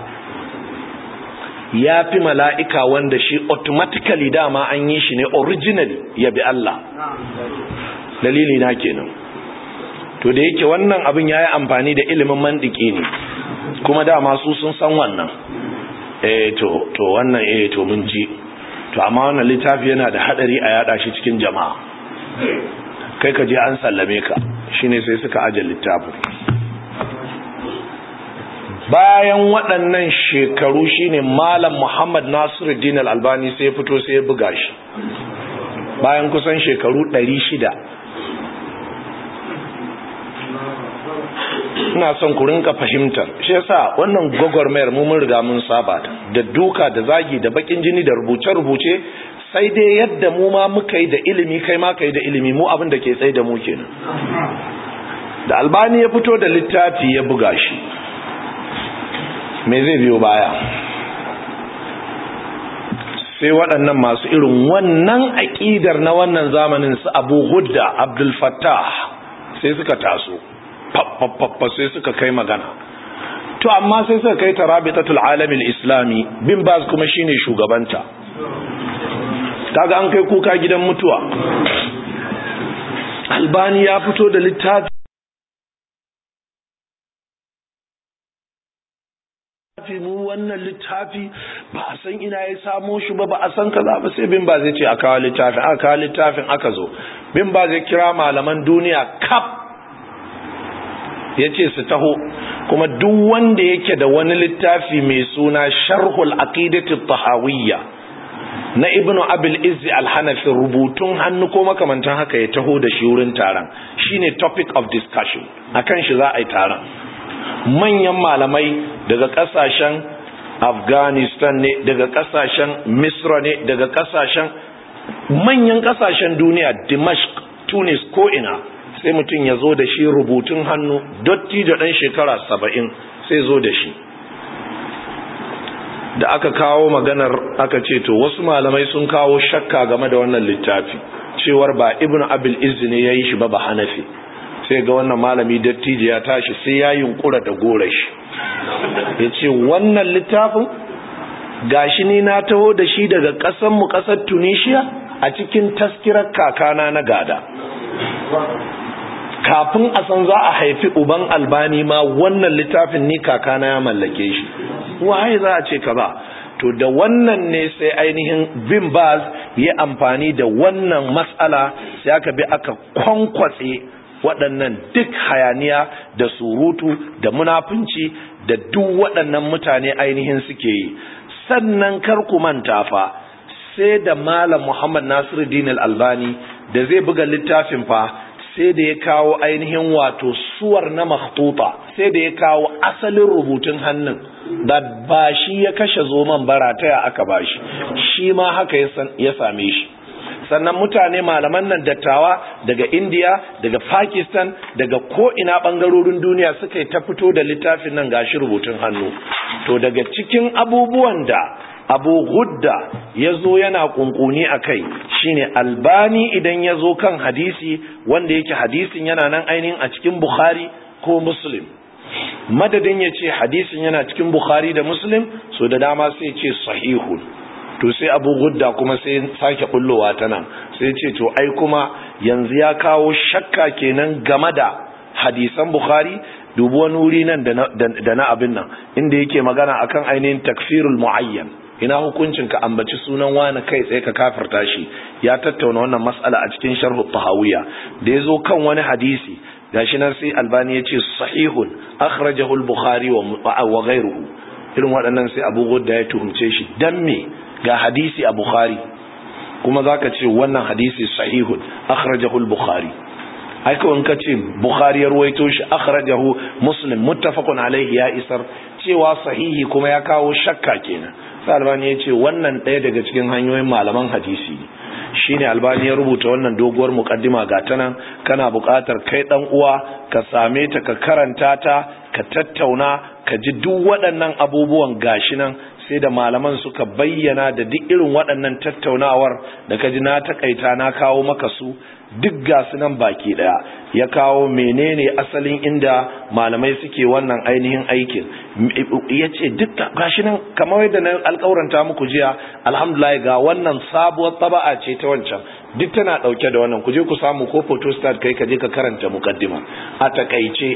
ya fi mala'ika wanda shi automatically dama an yi shi ne originally ya bi Allah. Dalili na kenan. To da yake wannan abin ya yi amfani da ilimin mantiki ne, kuma dama su sun san wannan. To wannan to mun ji, to amma wannan littafi yana da hadari a yada shi cikin jama'a, kai ka je an sallame ka, shine sai suka aje littafin. Bayan waɗannan shekaru shine Malam Muhammad Nasiruddin Al-Albani sai fito sai ya buga shi, bayan kusan shekaru 600. Ina son ku rinka fahimtar, shi yasa wannan gwagwarmayar mu mun riga mun saba da duka da zagi da bakin jini da rubuce-rubuce, sai dai yadda mu ma muka yi da ilimi kai ma kai da ilimi, mu abin da ke tsaye da mu kenan. Da Albani ya fito da littafi ya buga shi, me zai biyo baya? Sai waɗannan masu irin wannan aƙidar na wannan zamanin su Abu Hudda Abdul Fattah sai suka taso, sai suka kai magana. To amma sai suka kai ta Rabitatul Alamil Islami, Bin Baz kuma shine shugabanta. Kaga an kai kuka gidan mutuwa. Albani ya fito da littafi mu wannan littafi ba a san ina ya samo shi ba a san kaza ba. sai bin ba zai ce a kawo littafin aka zo bin ba zai kira malaman duniya kaf ya ce su taho, kuma duk wanda yake da wani littafi mai suna sharhul aqidati tahawiyya na ibnu abil izzi al-hanafi rubutun hannu ko makamantan haka ya taho da shi wurin taron, shine topic of discussion, akan shi za a yi taron. Manyan malamai daga kasashen Afghanistan ne, daga kasashen Misra ne, daga kasashen manyan kasashen duniya, Dimashq, Tunis, ko ina, sai mutum ya zo da shi rubutun hannu, dotti da ɗan shekara 70 sai zo da shi. Da aka kawo maganar aka ce to wasu malamai sun kawo shakka game da wannan littafi, cewar ba ibnu abil izzi ne yayi shi ba hanafi. Sai ga wannan malami dattijo ya tashi sai ya yunkura da gore shi, ya ce wannan littafin gashi ni na taho da shi daga ƙasar Tunisia a cikin taskirar kakana na gada. Kafin a san za a haifi uban Albani ma wannan littafin ni kakana ya mallake shi, waye za a ce ka ba. To da wannan ne sai ainihin bin Baz ya amfani da wannan matsala, sai aka bi aka kwankwatse waɗannan duk hayaniya da surutu da munafunci da duk waɗannan mutane ainihin suke yi. Sannan kar ku manta fa, sai da Malam Muhammad Nasiruddin Al-Albani da zai buga littafin fa, sai da ya kawo ainihin wato suwar na makhtuta, sai da ya kawo asalin rubutun hannun da ba shi ya kashe zoman bara ta ya aka bashi, shi ma haka ya same shi. Sannan mutane malaman nan dattawa daga India, daga Pakistan, daga ko'ina ɓangarorin duniya suka yi ta fito da littafin nan gashi rubutun hannu. To daga cikin abubuwan da Abu Ghudda ya zo yana kunkuni a kai shine Albani idan ya zo kan hadisi wanda yake hadisin yana nan ainihin a cikin Bukhari ko Muslim, madadin ya ce hadisin yana cikin Bukhari da Muslim, so da dama sai ce sahihun. To sai Abu Ghudda kuma sai sake bullowa ta nan sai ce to ai kuma yanzu ya kawo shakka kenan game da hadisan Bukhari. Dubu wani wuri nan da na abin nan inda yake magana akan ainihin takfirul muayyan, ina hukuncin ka ambaci sunan wani kai tsaye ka kafirta shi. Ya tattauna wannan mas'ala a cikin sharh tahawiyya da yazo kan wani hadisi gashi nan sai Albani yace sahihun akhrajahu al-Bukhari wa ghayruhu. Irin waɗannan sai Abu Ghudda ya tuhumce shi, dan me ga hadisi a Bukhari kuma zaka ce wannan hadisi sahihun akhrajahu al-Bukhari. ai ko in ka ce Bukhari ya ruwaito shi akhrajahu Muslim muttafaqun alaihi ya isar, cewa sahihi kuma ya kawo shakka kenan. sai Albani ya ce wannan ɗaya daga cikin hanyoyin malaman hadisi ne. Shine Albani ya rubuta wannan doguwar muqaddima ga tanan, kana buƙatar kai dan uwa ka same ta ka karanta ta ka tattauna ka ji duk waɗannan abubuwan gashi nan, sai da malaman suka bayyana da duk irin waɗannan tattaunawar da ka ji na takaita na kawo maka su duk gasu nan baki daya. Ya kawo menene asalin inda malamai suke wannan ainihin aikin, yace duk gashi nan kamar yadda na alƙawaranta muku jiya. Alhamdulillah ga wannan sabuwar taba'a ce ta wancan, duk tana dauke da wannan, ku je ku samu ko photostat kai ka je ka karanta muqaddima. A takaice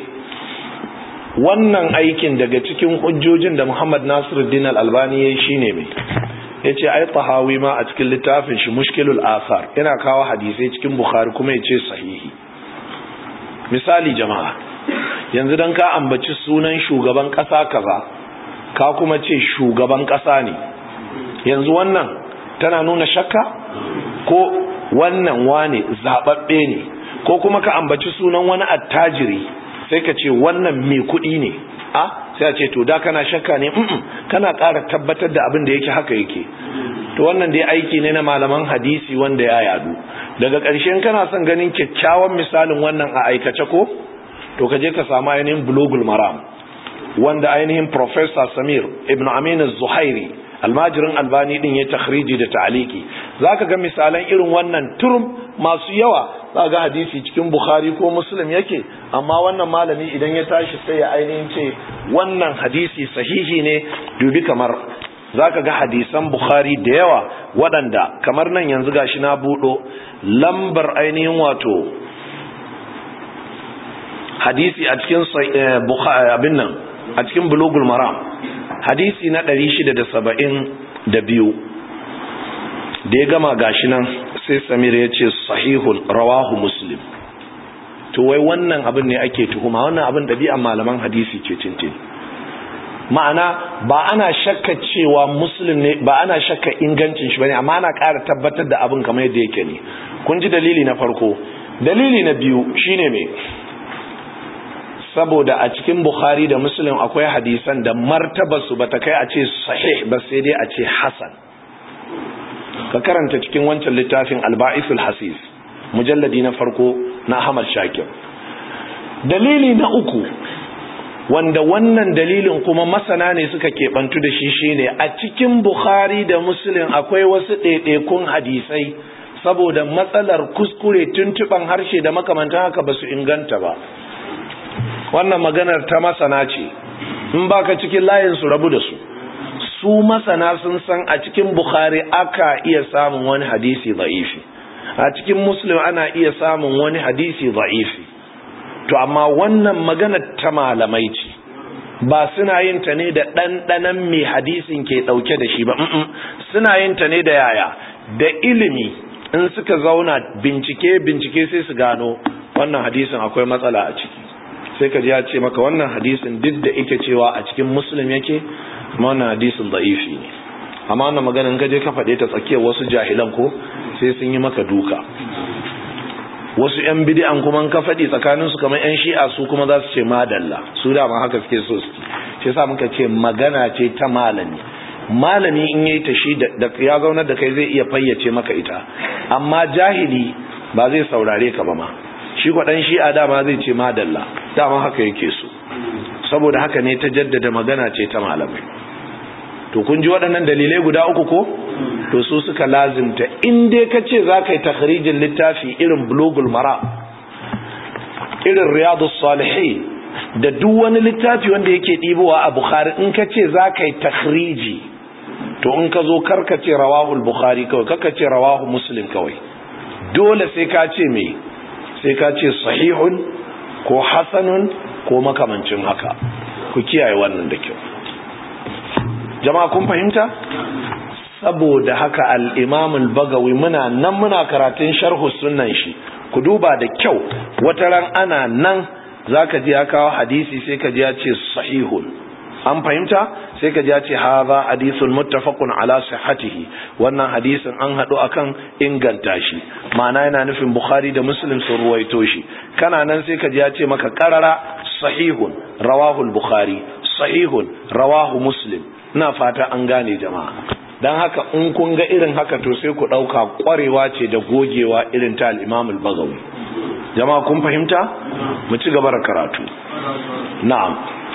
wannan aikin daga cikin hujjojin da Muhammad Nasiruddin Al-Albani yayi shine mai yace ai Tahawi ma a cikin littafin shi Mushkilul Athar yana kawo hadisi cikin Bukhari kuma yace sahihi. Misali jama'a, yanzu dan ka ambaci sunan shugaban kasa kaza ka kuma ce shugaban kasa ne, yanzu wannan tana nuna shakka ko wannan wane zababbe ne, ko kuma ka ambaci sunan wani attajiri sai ka ce wannan mai kuɗi ne, sai a ce to da kana shakka ne, kana ƙara tabbatar da abin da yake haka yake. To wannan dai aiki ne na malaman hadisi wanda ya yadu. Daga ƙarshen kana son ganin kyakkyawan misalin wannan a aikace ko, to ka je ka samu ainihin Bulugul Maram wanda ainihin Professor Samir Ibn Amin Az-Zuhairi almajirin Albani din ya takhriji da ta'aliki. Zaka ga misalan irin wannan turum masu yawa. Za ga hadisi cikin Bukhari ko Muslim yake, amma wannan malami idan ya tashi sai ya ainihin ce wannan hadisi sahihi ne. Dubi kamar zaka ga hadisan Bukhari da yawa waɗanda kamar nan yanzu gashi na buɗo lambar ainihin wato hadisi a cikin Bukhari abin nan a cikin Bulugul Maram hadisi na 672 da ya gama gashi nan sai Samir ya ce sahihul rawahu Muslim. To wai wannan abin ne ake tuhuma, wannan abin ɗabi'an malaman hadisi ce tintin. Ma'ana ba ana shakka cewa Muslim ne, ba ana shakka ingancin shi bane, amma ana ƙara tabbatar da abin kamar yadda yake ne. Kun ji dalili na farko. Dalili na biyu shine me? Saboda a cikin Bukhari da Muslim akwai hadisan da martabarsu bata kai a ce sahih ba, sai dai a ce hasan. Ka karanta cikin wancan littafin Al-Ba'ithul Hasis, mujalladi na farko na Ahmad Shakir. Dalili na uku, wanda wannan dalilin kuma masana ne suka keɓantu da shi, shine a cikin Bukhari da Muslim akwai wasu ɗaiɗaikun hadisai saboda matsalar kuskure, tuntuɓan harshe da makamantan haka ba su inganta ba. Wannan maganar ta masana ce, in baka cikin layin su rabu da su. Su masana sun san a cikin Bukhari aka iya samun wani hadisi da'ifi, a cikin Muslim ana iya samun wani hadisi da'ifi. To amma wannan magana ta malamai ce, ba suna yin ta ne da ɗanɗanan mai hadisin ke ɗauke da shi ba, suna yin ta ne da yaya, da ilimi. In suka zauna bincike sai su gano wannan hadisin akwai matsala a ciki, sai ka ji ya ce maka wannan hadisin duk da ike cewa a cikin Muslim yake, amma wannan hadisin da'ifi ne. Amma wannan maganin ka je ka faɗe ta tsakiyar wasu jahilan ko sai sun yi maka duka. Wasu yan bid'an kuma ka faɗi tsakanin su kamar yan shi'a, su kuma za su ce madalla, su da ma haka suke so su. Shi yasa muka ce magana ce ta malami. Malami in yayi ta shi da ya zauna da kai zai iya fayyace maka ita, amma jahili ba zai saurare ka ba ma. Shi ko dan shi'a dama zai ce madalla, dama haka yake so. Saboda haka ne ta jaddada magana ce ta malamai. To kun ji waɗannan dalilai guda uku ko? To su suka lazimta in dai ka ce za ka yi takhrijin littafi irin Bulughul Maram, irin Riyadus Salihin, da duk wani littafi wanda yake ɗibowa a Bukhari, in ka ce za ka yi takhriji, to in ka zo karka ce rawahul Bukhari kawai, karka ce rawahu Muslim kawai. Dole sai ka ce me? Sai ka ce sahihun ko hasanun ko makamancin haka. Ku kiyaye wannan da kyau. Jama'a kun fahimta? Saboda haka al-Imam al-Bagawi muna karatun sharhu sunnan shi, ku duba da kyau. Wataran ana nan zaka ji ya kawo hadisi sai ka ji ya ce sahihun, an fahimta? Sai ka ji ya ce hadha hadithun muttafaqun ala sihhatihi, wannan hadisin an hadu akan inganta shi, ma'ana yana nufin Bukhari da Muslim sun ruwaito shi. Kana nan sai ka ji ya ce maka qarara sahihun rawahu al-Bukhari, sahihun rawahu Muslim. Ina fata an gane jama'a. Dan haka in kun ga irin haka to sai ku dauka kwarewa ce da gogewa irin ta al-Imam al-Bagawi. Jama'a kun fahimta? Mu ci gaba da karatu. Na'am.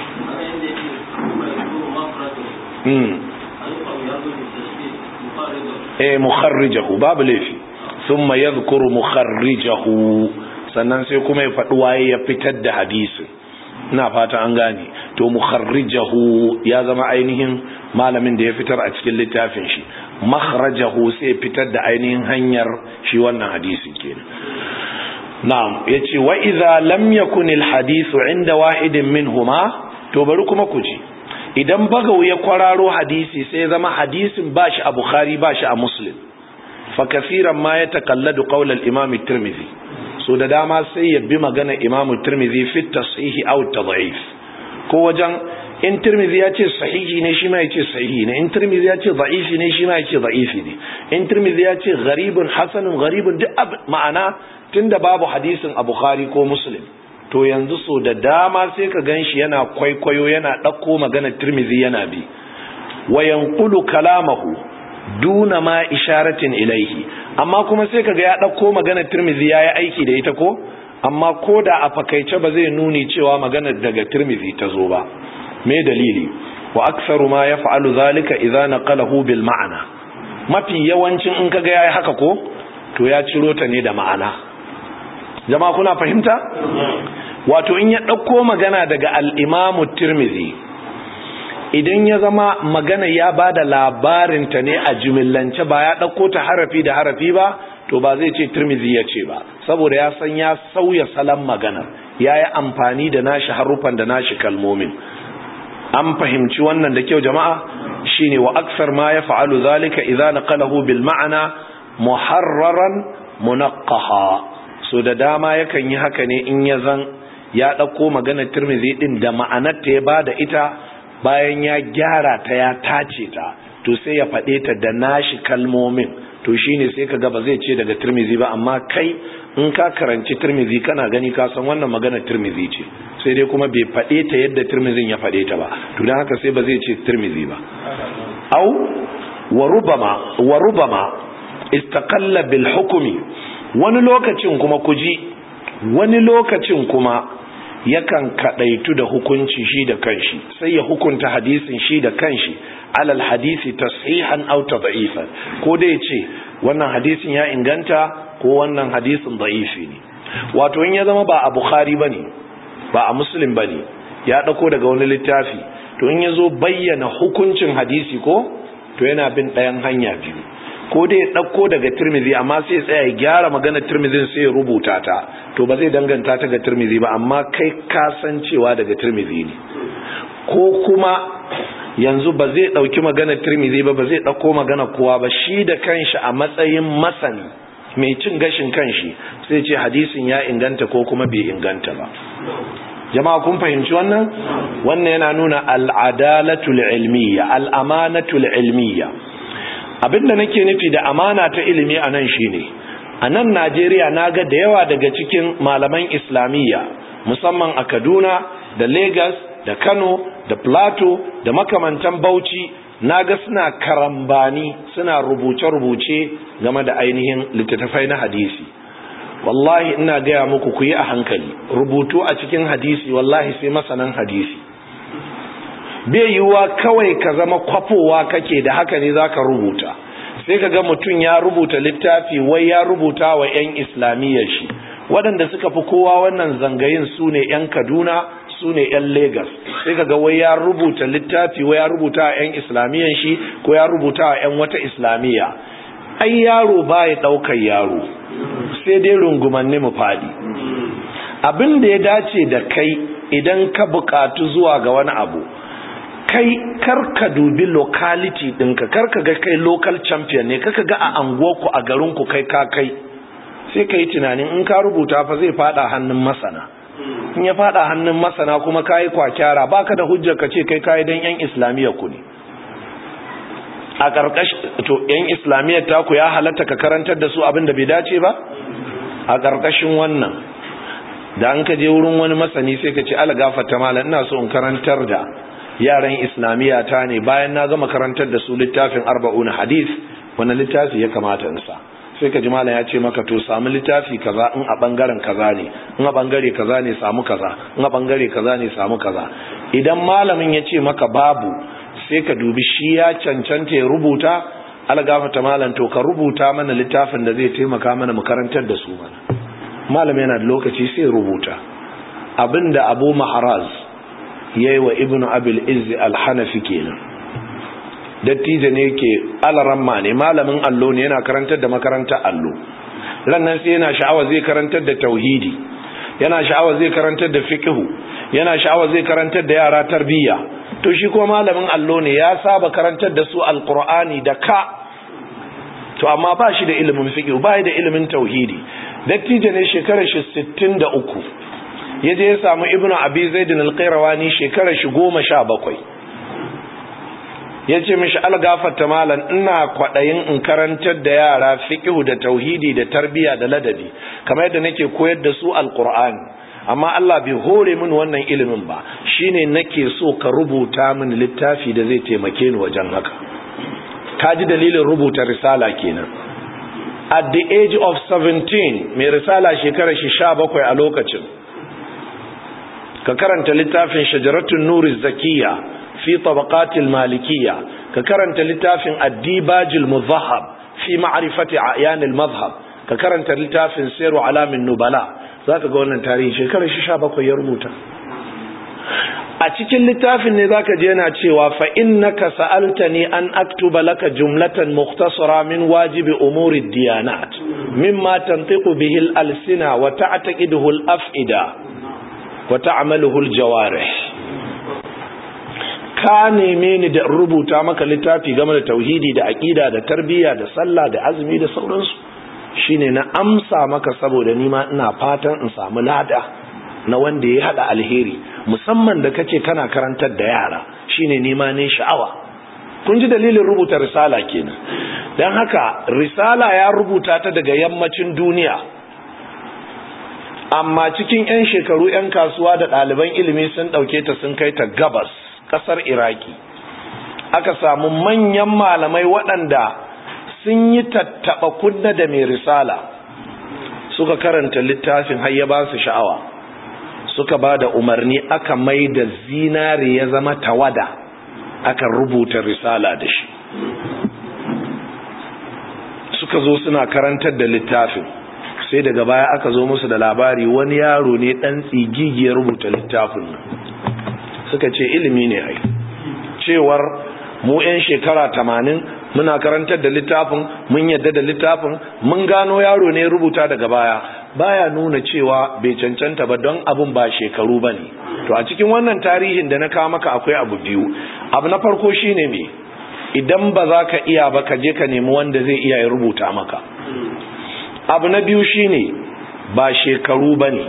Mukharrijahu babu laifi. Thumma yadhkuru mukharrijahu, sannan sai kuma ya faɗi waye ya fitar da hadisin. Ina fata an gane. To mukharrijahu ya zama ainihin malamin da ya fitar a cikin littafin shi, makhrajahu sai fitar da ainihin hanyar shi wannan hadisin kenan. Na'am, yace wa idza lam yakun alhadithu inda wahidin minhuma, to bari kuma ku ji, idan Bagawi ya kwararo hadisi sai zama hadisin bashi a Bukhari bashi a Muslim, fa kaseeran ma yatakalladu qawl al-Imam at-Tirmidhi, so da dama sai ya bi magana Imam at-Tirmidhi fi at-tasihih aw at-tad'if. Ko wajen in Tirmidhi ya ce sahihi ne shi ma ya ce sahihi ne, in Tirmidhi ya ce da'ifi ne shi ma ya ce da'ifi ne, in Tirmidhi ya ce gharibun hasanun gharibun, duk ma'ana tunda babu hadisin a Bukhari ko Muslim, to yanzu so da dama sai ka ganshi yana kwaikwayo, yana ɗauko maganar Tirmidhi yana bi, wa yanqulu kalamahu duna ma isharatin ilaihi, amma kuma sai kaga ya ɗauko maganar Tirmidhi yayi aiki da ita ko, amma ko da a fakaice ba zai nuni cewa maganar daga Tirmidhi ta zo ba. Me dalili? Wa aktsaru ma yaf'alu zalika idza naqalahu bil ma'ana, mafi yawancin in kaga yayi haka ko, to ya ciro ta ne da ma'ana. Jama'a kuna fahimta? Wato in ya ɗauko magana daga al-Imam Tirmidhi, idan ya zama magana ya bada labarin ta ne a jumillance, ba ya ɗauko ta harafi da harafi ba, to ba zai ce Tirmidhi ya ce ba, saboda ya san ya sauya salon maganar, ya yi amfani da nashi harufan da nashi kalmomin. an fahimci wannan da kyau jama'a shine wa aksar ma yaf'alu zalika idza naqalahu bil ma'ana muharraran munaqqaha. So da dama yakan yi haka ne in ya zan ya dauko maganar Tirmidhi din da ma'anar ta ya bada ita bayan ya gyara ta ya tace ta, to sai ya fade ta da nashi kalmomin, to shine sai kaga ba zai ce daga Tirmidhi ba, amma kai in ka karanci Tirmidhi kana gani ka san wannan maganar Tirmidhi ce, sai dai kuma bai fade ta yadda Tirmidhin ya fade ta ba, to dan haka sai ba zai ce Tirmidhi ba. Au wa rubama istaqalla bil hukmi, wani lokacin kuma kuji, wani lokacin kuma yakan kadaitu da hukunci shi da kanshi, sai ya hukunta hadisin shi da kanshi alal hadisi tashihan aw tad'ifan, ko dai ce wannan hadisin ya inganta ko wannan hadisin da'ifi ne. Wato in ya zama ba a Bukhari bane, ba a Muslim bane, ya dauko daga wani littafi, to in yazo bayyana hukuncin hadisi ko to yana bin ɗayan hanya biyu, ko dai ya dauko daga Tirmidhi amma sai ya tsaya ya gyara maganar Tirmidhin sai ya rubuta ta, to ba zai danganta ta ga Tirmidhi ba, amma kai ka san cewa daga Tirmidhi ne. Ko kuma yanzu ba zai dauki maganar Tirmidhi ba, ba zai dauko magana kowa ba, shi da kanshi a matsayin masani mai cin gashin kanshi sai ce hadisin ya inganta ko kuma bai inganta ba. Jama'a kun fahimci wannan? Wannan yana nuna al-adalatul ilmiyya, al-amanatul ilmiyya. Abinda nake nufi da amana ta ilimi anan shine, anan Najeriya naga da yawa daga cikin malaman Islamiyya, musamman a Kaduna da Lagos da Kano da Plateau da makamantan Bauchi, naga suna karambani, suna rubuce-rubuce game da ainihin littattafai na hadisi. Wallahi ina gaya muku ku yi a hankali, rubutu a cikin hadisi wallahi sai masanan hadisi. Bai yiwuwa kawai ka zama kwafowa kake da haka ne zaka rubuta, sai ka ga mutum ya rubuta littafi wai ya rubuta wa 'yan islamiyyar shi, waɗanda suka fi kowa wannan zangayin su ne 'yan Kaduna, su ne 'yan Lagos, sai ka ga wai ya rubuta littafi wai ya rubuta wa 'yan islamiyyar shi ko ya rubuta wa 'yan wata islamiyya. Ai yaro ba ya ɗaukar yaro, sai dai rungumanni mu faɗi. Abin da ya dace da kai idan ka buƙatu zuwa ga wani abu, kai karka dubi locality ɗinka, karka ga kai local champion ne, karka ga a anguwarku a garinku kai ka kai, sai ka yi tunanin in ka rubuta fa zai fada hannun masana. In ya fada hannun masana kuma ka yi kwakyara, baka da hujjar ka ce kai kayi don 'yan islamiyyar ku ne. A ƙarƙashin to 'yan islamiyyar taku ya halatta ka karantar da su abin da bai dace ba? A ƙarƙashin wannan, da an ka je wurin wani masani sai ka ce ala gafarta malam ina so in karantar da yaran islamiyya ta ne, bayan na gama karantar da su littafin 40 hadis, wannan littafi ya kamata in sa. Sai ka ji malam ya ce maka to samu littafi kaza in a bangaren kaza ne, in a bangare kaza ne samu kaza, in a bangare kaza ne samu kaza. Idan malamin ya ce maka babu, sai ka dubi shi ya cancanta ya rubuta, algafata malam to ka rubuta mana littafin da zai taimaka mana mu karantar da su mana. Malam yana da lokaci sai rubuta. Abinda Abu Mahraz yayi wa Ibn Abil Izz al-Hanafi kenan. Dattijo ne yake alaramma ne, malamin allo ne, yana karantar da makarantar allo. Rannan sai yana sha'awa zai karantar da tauhidi, yana sha'awa zai karantar da fiqhu, yana sha'awa zai karantar da yara tarbiyya. To shi kuma malamin allo ne, ya saba karantar da su alqur'ani da ka, to amma ba shi da ilimin fiqhu, ba shi da ilimin tauhidi. Dattijo ne shekarar shi 63, yaje ya samu Ibn Abi Zaid al-Qayrawani shekarar shi 17. yace mishi algafarta malan ina kwadayin in karantar da yara fiqhu da tauhidi da tarbiya da ladabi kamar yadda nake koyar da su alqur'ani, amma Allah bai hore min wannan ilimin ba, shine nake so ka rubuta min littafi da zai taimake ni wajen haka. Kaji dalilin rubuta risala kenan. At the age of 17, mai risala shekarar shi 17 a lokacin, ka karanta littafin Shajaratun Nuri Zakiyya fi tabaqatil malikiyya, ka karanta littafin Ad-Dibajil Mudhahhab fi ma'rifati a'yan al-madhhab, ka karanta littafin Sirru Alamin Nubala, zaka ga wannan tarihi shekarar shi 17 ya rubuta. A cikin littafin ne zaka je yana cewa fa innaka sa'altani an aktuba laka jumlatan mukhtasara min wajibi umuri ad-diyanat mimma tantiqu bihi al-alsina wa ta'taqiduhu al-af'ida wa ta'maluhu al-jawarih. ka neme ni da rubuta maka littafi game da tauhidi da aqida da tarbiyya da sallah da azumi da sauransu shine na amsa maka saboda ni ma ina fatan in samu lada na wanda ya hada alheri musamman da kace kana karantar da yara shine ni ma ne sha'awa. kun ji dalilin rubuta risala kenan. dan haka risala ya rubuta ta daga yammacin duniya, amma cikin 'yan shekaru 'yan kasuwa da ɗaliban ilimi sun ɗauke ta sun kai ta gabas ƙasar Iraki. Aka samu manyan malamai waɗanda sun yi tattaɓa kunna da mai risala, suka karanta littafin har ya ba su sha'awa, suka ba da umarni aka mai da zinari ya zama tawada, aka rubuta risala da shi. Suka zo suna karantar da littafin, sai daga baya aka zo musu da labari wani yaro ne dan tsigigi ya rubuta littafin nan. Suka ce ilimi ne ai, cewar mu 'yan shekara 80 muna karantar da littafin, mun yadda da littafin, mun gano yaro ne rubuta daga baya nuna cewa bai cancanta ba, don abun ba shekaru bane. To a cikin wannan tarihin da na kawo maka akwai abu biyu. Abu na farko shine me, idan ba za ka iya ba ka je ka nemi wanda zai iya ya rubuta maka. Abu na biyu shine ba shekaru bane,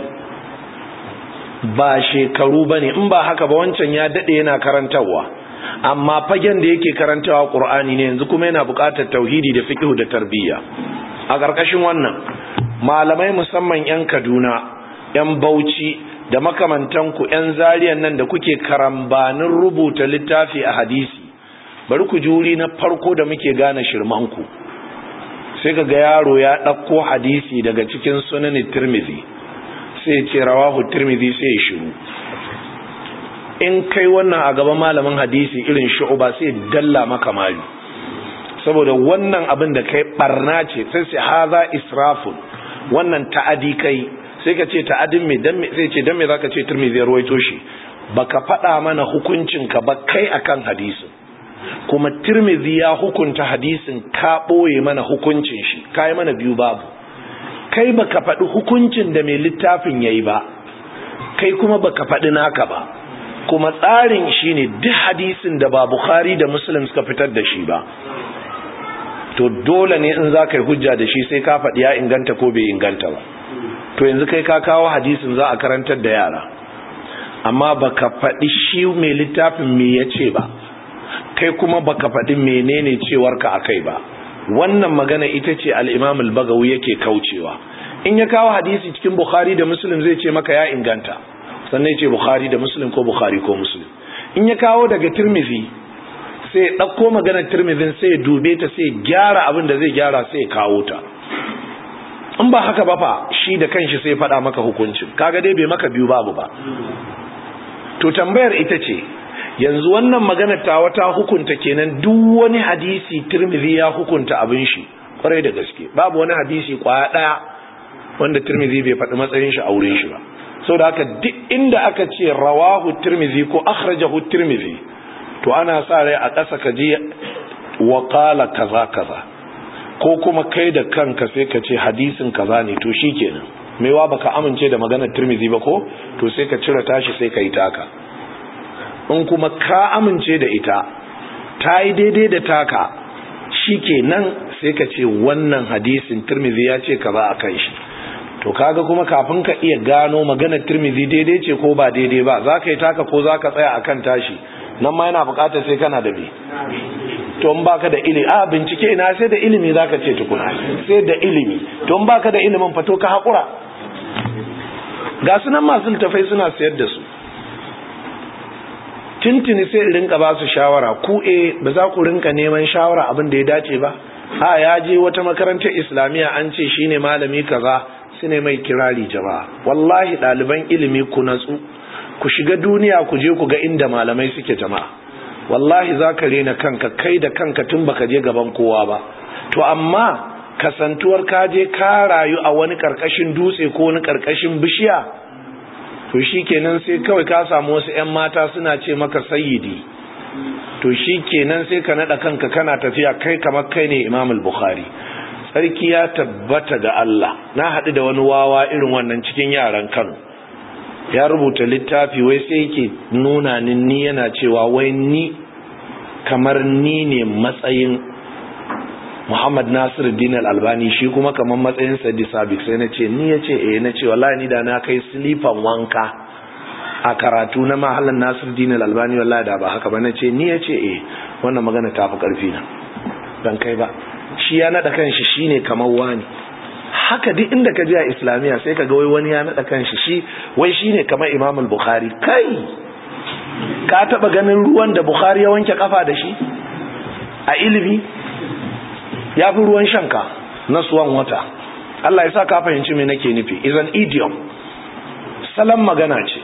in ba haka ba wancan ya dade yana karantawa, amma fagen da yake karantawa Qur'ani ne, yanzu kuma yana buƙatar tauhidi da fiqh da tarbiyya. A ƙarƙashin wannan malamai musamman 'yan Kaduna, 'yan Bauchi da makamantanku 'yan Zariyan nan da kuke karambanin rubuta littafi a hadisi, bari ku juri na farko da muke gane shirmanku. Sai ka ga yaro ya ɗauko hadisi daga cikin sunan Tirmidhi, sai ce rawahu Tirmidhi, sai ya shiru. In kai wannan a gaban malamin hadisi irin Shu'ba sai dalla maka mali, saboda wannan abin da kai barna ce, sai sai haza israfun, wannan ta'adi kai. Sai ka ce ta'adin me, dan me, sai ce dan me zaka ce Tirmidhi ya ruwaito shi? Baka faɗa mana hukuncin ka ba kai akan hadisin, kuma Tirmidhi ya hukunta hadisin, ka ɓoye mana hukuncin shi, kai mana biyu babu. Kai baka faɗi hukuncin da mai littafin yayi ba, kai kuma baka faɗi naka ba. Kuma tsarin shine duk hadisin da ba Bukhari da Muslim suka fitar da shi ba, to dole ne in za ka yi hujja da shi sai ka faɗi ya inganta ko bai inganta ba. To yanzu kai ka kawo hadisin za a karantar da yara, amma baka faɗi shi mai littafin me ya ce ba, kai kuma baka faɗi menene cewarka akai ba. Wannan magana ita ce al-Imam al-Bagawi yake kaucewa. In ya kawo hadisi cikin Bukhari da Muslim zai ce maka ya inganta, sannan ya ce Bukhari da Muslim ko Bukhari ko Muslim. In ya kawo daga Tirmidhi sai ya ɗauko maganar Tirmidhin sai ya dube ta, sai ya gyara abin da zai gyara, sai ya kawo ta. In ba haka ba fa shi da kanshi sai ya faɗa maka hukuncin, kaga dai bai maka biyu babu ba. To tambayar ita ce, yanzu wannan maganar ta wata hukunta kenan duk wani hadisi Tirmidhi ya hukunta abin shi kwarai da gaske. Babu wani hadisi kwaya daya wanda Tirmidhi bai faɗi matsayin shi a wurin shi ba. Saboda haka duk inda aka ce rawahu Tirmidhi ko akhrajahu Tirmidhi, to ana sa rai a ƙasa ka ji wa qala kaza kaza, ko kuma kai da kanka sai ka ce hadisin kaza ne, to shikenan. Maiwa baka amince da maganar Tirmidhi ba ko, to sai ka cire tashi sai ka yi taka. In kuma ka amince da ita ta yi daidai da taka, shikenan sai ka ce wannan hadisin Tirmidhi ya ce kaza a kan shi. To kaga kuma kafin ka iya gano maganar Tirmidhi daidai ce ko ba daidai ba, za ka yi taka ko za ka tsaya akan tashi, nan ma yana bukatar sai kana da me. To in baka da ilimi, bincike ina sai da ilimi za ka ce tukuna, sai da ilimi. To in baka da ilimin fa to ka haƙura. Ga sunan masu littafai suna sayar da su, tintini sai rinka ba su shawara, ku ba za ku rinka neman shawara abin da ya dace ba. Ya je wata makarantar islamiyya an ce shine malami kaza, su ne mai kirari jama'a. Wallahi ɗaliban ilimi ku natsu, ku shiga duniya ku je ku ga inda malamai suke jama'a. Wallahi za ka rena kanka kai da kanka tun baka je gaban kowa ba. To amma kasantuwar ka je ka rayu a wani karkashin dutse ko wani karkashin bishiya, to shikenan sai kawai ka samu wasu 'yan mata suna ce maka sayyidi, to shikenan sai ka nada kanka kana tafiya kai kamar kai ne Imam al-Bukhari. Sarki ya tabbata ga Allah, na haɗu da wani wawa irin wannan cikin yaran Kano. ya rubuta littafi wai sai yake nuna ni yana cewa wai ni kamar ni ne matsayin Muhammad Nasiruddin Al-Albani, shi kuma kamar matsayin Sayyid Sabiq. sai na ce ni, yace na ce wallahi ni da na kai silifan wanka a karatu na mahallan Nasiruddin Al-Albani wallahi da ba haka ba. na ce ni, yace wannan magana ta fi karfi na, ban kai ba. shi ya nada kanshi shine kamar wani. haka duk inda ka je a Islamiya sai ka ga wai wani ya nada kanshi shi wai shine kamar Imam Al-Bukhari. kai ka taba ganin ruwan da Bukhari ya wanke kafa da shi a ilimi? ya fi ruwan shanka na suwan wata. Allah ya sa ka fahimci me nake nufi. is an idiom, salon magana ce.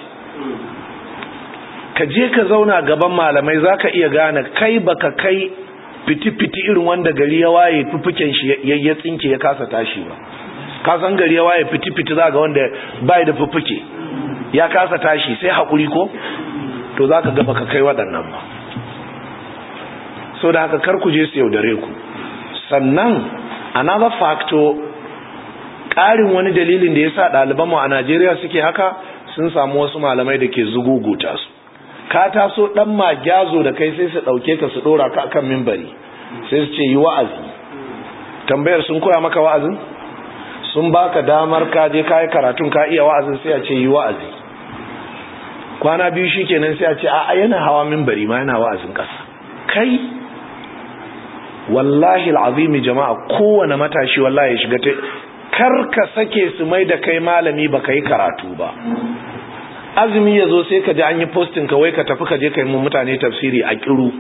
ka je ka zauna gaban malamai zaka iya gane kai baka kai fiti-fiti irin wanda gari ya waye fufuken shi ya tsinke ya kasa tashi ba. ka san gari ya waye fiti-fiti za ga wanda bai da fufuke ya kasa tashi sai haƙuri ko? to za ka gaba ka kai waɗannan ba. so da haka kar ku je su yaudare ku. sannan another factor, ƙarin wani dalilin da ya sa ɗalibanmu a Najeriya suke haka, sun samu wasu malamai da ke zuguguta su. ka taso ɗan magyazo da kai sai su ɗauke ka su ɗora ka kan mimbari sai su ce yi wa'azi. tambayar sun koya maka wa'azin? sun baka damar ka je ka yi karatun ka iya wa'azin? sai a ce yi wa'azi. kwana biyu shi kenan sai a ce a yana hawa mimbari ma yana wa'azin ƙasa. kai wallahi al'azimi jama'a, kowane matashi wallahi ya shiga ta kar ka sake su mai da kai malami baka yi karatu ba. azumi ya zo sai ka ji an yi postin ka wai ka tafi ka je ka yi mutane tafsiri a kiru,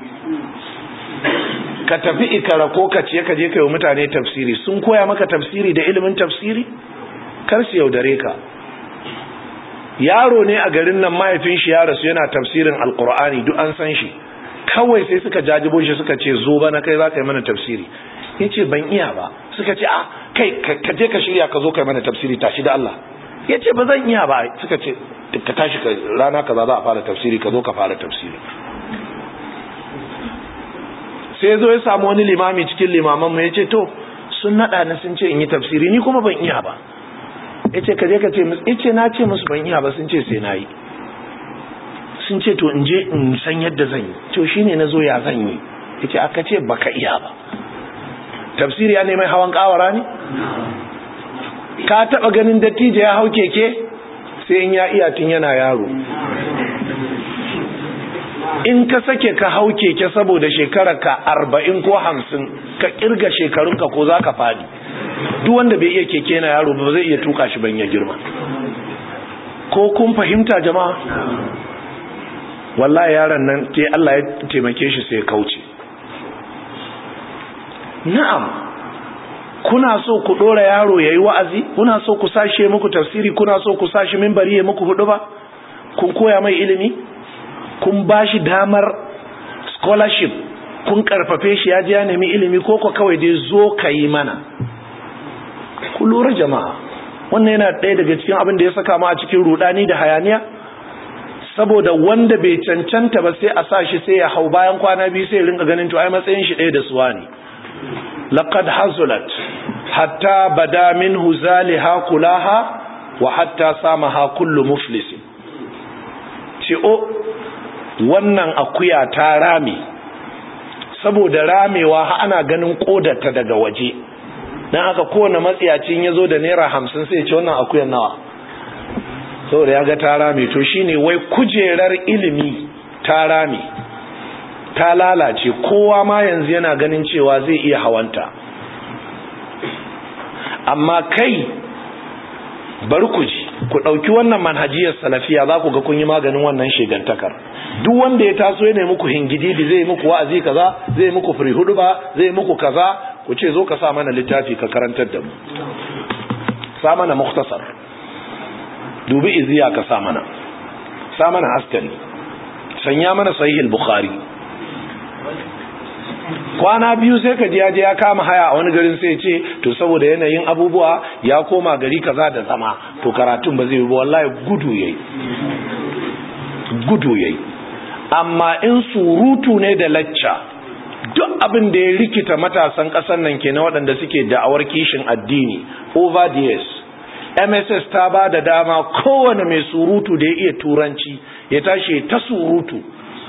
ka tafi ikara ko ka ce ka je ka yi mutane tafsiri. sun koya maka tafsiri da ilimin tafsiri? kar su yaudare ka. yaro ne a garin nan mahaifin shi ya rasu yana tafsirin alkur'ani duk an san shi, kawai sai suka jajibo shi suka ce zo bana kai za ka yi mana tafsiri. ya ce ban iya ba. suka ce kai ka je ka shirya ka zo ka yi mana tafsiri, tashi da Allah. ya ce ba zan iya ba. suka ce ka tashi rana kaza za a fara tafsiri, ka zo ka fara tafsiri. sai zo ya samu wani limami cikin limaman mu ya ce to sun nada ni sun ce in yi tafsiri, ni kuma ban iya ba. ya ce ka je ka ce musu. ya ce na ce musu ban iya ba, sun ce sai na yi. sun ce to in je in san yadda zan yi. to shine na zo ya zan yi. ya ce aka ce baka iya ba. tafsiri ya neman hawan kawara ne? ka taba ganin dattijo ya hau keke? sai in ya iya tun yana yaro. in ka sake ka hau keke saboda shekararka 40 ko 50 ka kirga shekarunka ko za ka fadi. duk wanda bai iya keke yana yaro ba zai iya tuka shi ban ya girma. ko kun fahimta jama'a? wallahi yaron nan ke Allah ya taimake shi sai ya kauce. na'am, kuna so ku dora yaro yayi wa'azi, kuna so ku sashe muku tafsiri, kuna so ku sashe minbari ya muku hudu ba, kun koya mai ilimi, kun bashi damar scholarship, kun karfafe shi ya je ya nemi ilimi, ko ko kawai dai zo kai mana. ku lura jama'a, wannan yana ɗaya daga cikin abin da ya saka mu a cikin rudani da hayaniya. saboda wanda bai cancanta ba sai a sa shi sai ya hau, bayan kwana biyu sai ya rinka ganin to ai matsayin shi ɗaya da suwa ne. laqad hazulat hatta bada minhu zaliha kulaha wa hatta samaha kullu muflis. ce wannan akuya ta rame, saboda ramewa ana ganin kodarta daga waje, dan haka kowane matsiyacin yazo da naira 50 sai ya ce wannan akuyan nawa, saboda ya ga ta rame. to shine wai kujerar ilimi ta rame, ta lalace, kowa ma yanzu yana ganin cewa zai iya hawanta. amma kai bari ku ji, ku ɗauki wannan manhajiyar salafiya, za ku ga kun yi maganin wannan shegantakar. duk wanda ya taso ya nemi muku hingididi, zai muku wa'azi kaza, zai muku firi hudu ba, zai muku kaza, ku ce zo ka sa mana littafi ka karantar da mu, sa mana mukhtasar, dubi iziya ka sa mana askari, sanya mana sahih al-bukhari. kwana biyu sai ka ji ya je ya kama haya a wani garin sai ce to saboda yanayin abubuwa ya koma gari kaza da zama, to karatun ba zai yi ba. wallahi gudu yayi. amma in surutu ne da lacca, duk abin da ya rikita matasan ƙasar nan kenan waɗanda suke da'awar kishin addini over the years. MSS ta ba da dama kowane mai surutu da ya iya turanci ya tashi ta surutu.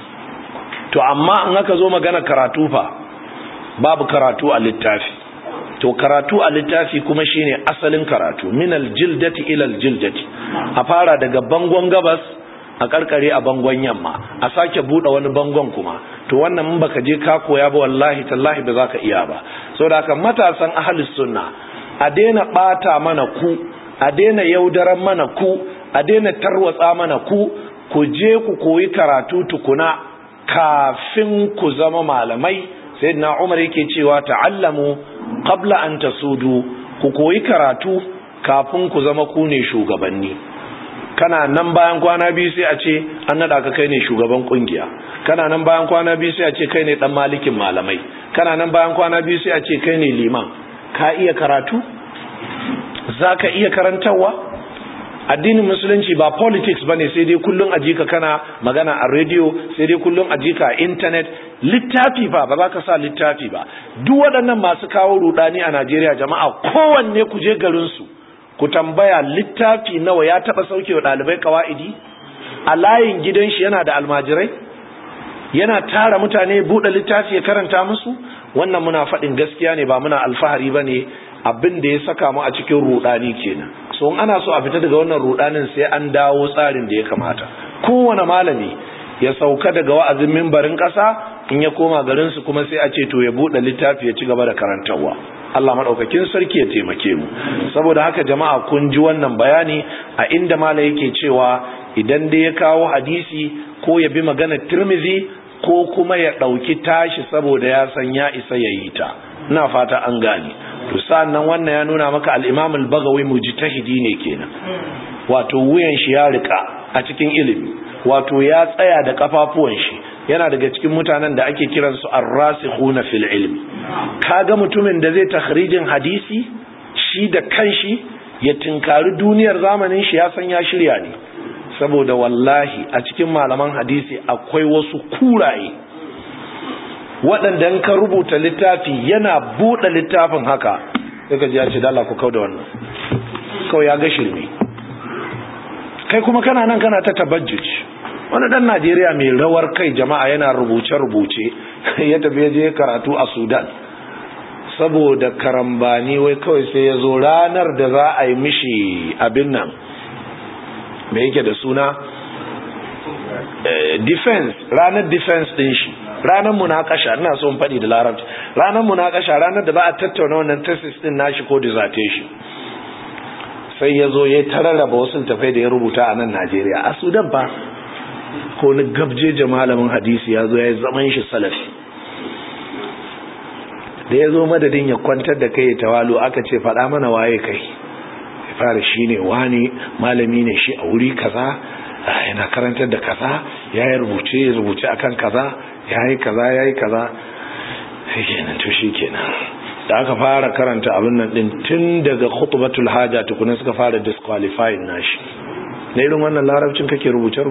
To amma in aka zo magana karatu fa babu karatu a littafi. To karatu a littafi kuma shine asalin karatu, minal jildati ilal jildati, a fara daga bangon gabas a karkare a bangon yamma, a sake bude wani bangon kuma. To wannan mun baka je ka koya ba wallahi tallahi ba za ka iya ba. Saboda haka matasan ahlus sunna a daina bata mana ku, a daina yaudaran mana ku, a daina tarwatsa mana ku je ku koyi karatu tukuna kafin ku zama malamai. Sayyidina Umar yake cewa ta'allamu qabla an tasudu, ku koyi karatu kafin ku zama ku ne shugabanni. Kana nan bayan kwana biyu sai a ce an nada ka kai ne shugaban kungiya, kana nan bayan kwana biyu sai a ce kai ne dan malikin malamai, kana nan bayan kwana biyu sai a ce kai ne liman. Ka iya karatu? Zaka iya karantawa? Addinin musulunci ba politics bane sai dai kullun ajika kana magana a radio, sai dai kullun ajika a internet. Littafi ba za ka sa littafi ba. Duk waɗannan masu kawo rudani a Najeriya jama'a, kowanne ku je garin su ku tambaya littafi nawa ya taba sauke wa dalibai kawaidi. A layin gidan shi yana da almajirai, yana tara mutane buɗe littafi ya karanta musu. Wannan muna faɗin gaskiya ne, ba muna alfahari bane. Abin da ya saka mu a cikin rudani kenan. So in ana so a fita daga wannan rudanin sai an dawo tsarin da ya kamata. Kowane malami ya sauka daga wa'azin mimbarin ƙasa, in ya koma garin su kuma sai a ce to ya buɗe littafi ya ci gaba da karantawa. Allah madaukakin sarki ya taimake mu. Saboda haka jama'a kun ji wannan bayani a inda malai yake cewa idan dai ya kawo hadisi ko ya bi magana Tirmidhi ko kuma ya dauki tashi saboda ya san ya isa yayi ta. Ina fata an gane. To sannan wannan ya nuna maka al-Imam al-Baghawi mujtahidi ne kenan. Wato wuyan shi ya rika a cikin ilimi, wato ya tsaya da kafafuwan shi. Yana daga cikin mutanen da ake kiransu ar-rasikhuna fil ilmi. Kaga mutumin da zai takhrijin hadisi shi da kanshi ya tinkari duniyar zamanin shi, ya san ya shirya ne. Saboda wallahi a cikin malaman hadisi akwai wasu kuraye waɗanda in ka rubuta littafi yana buɗe littafin haka sai ka ji ya ce da Allah ku kauda wannan, kawai ya ga shirme. Kai kuma kana nan kana ta tabajjuj. Wani dan Najeriya mai rawar kai jama'a yana rubuce-rubuce ya tafi je karatu a Sudan. Saboda karambani wai kawai sai ya zo ranar da za a yi mishi abin nan me yake da suna defense, ranar defense din shi, ranar munakasha, ina so in faɗi da larabci, ranar munakasha, ranar da ba a tattauna wannan thesis din nashi ko dissertation. Sai ya zo ya tararraba wasu tafai da ya rubuta a nan Najeriya, a Sudan ba. Ko ni gabjeje malamin hadisi ya zo ya yi zaman shi salafi. Da ya zo madadin ya kwantar da kai ya tawalu, aka ce faɗa mana waye kai. Ya fara shi ne wani malami ne shi a wuri kaza, yana karantar da kaza, ya yi rubuce akan kaza, ya yi kaza. Sai kenan to shi kenan. Da aka fara karanta abin nan din tun daga khutbatul haja tukuna suka fara disqualifying nashi. Da irin wannan larabcin kake rubuce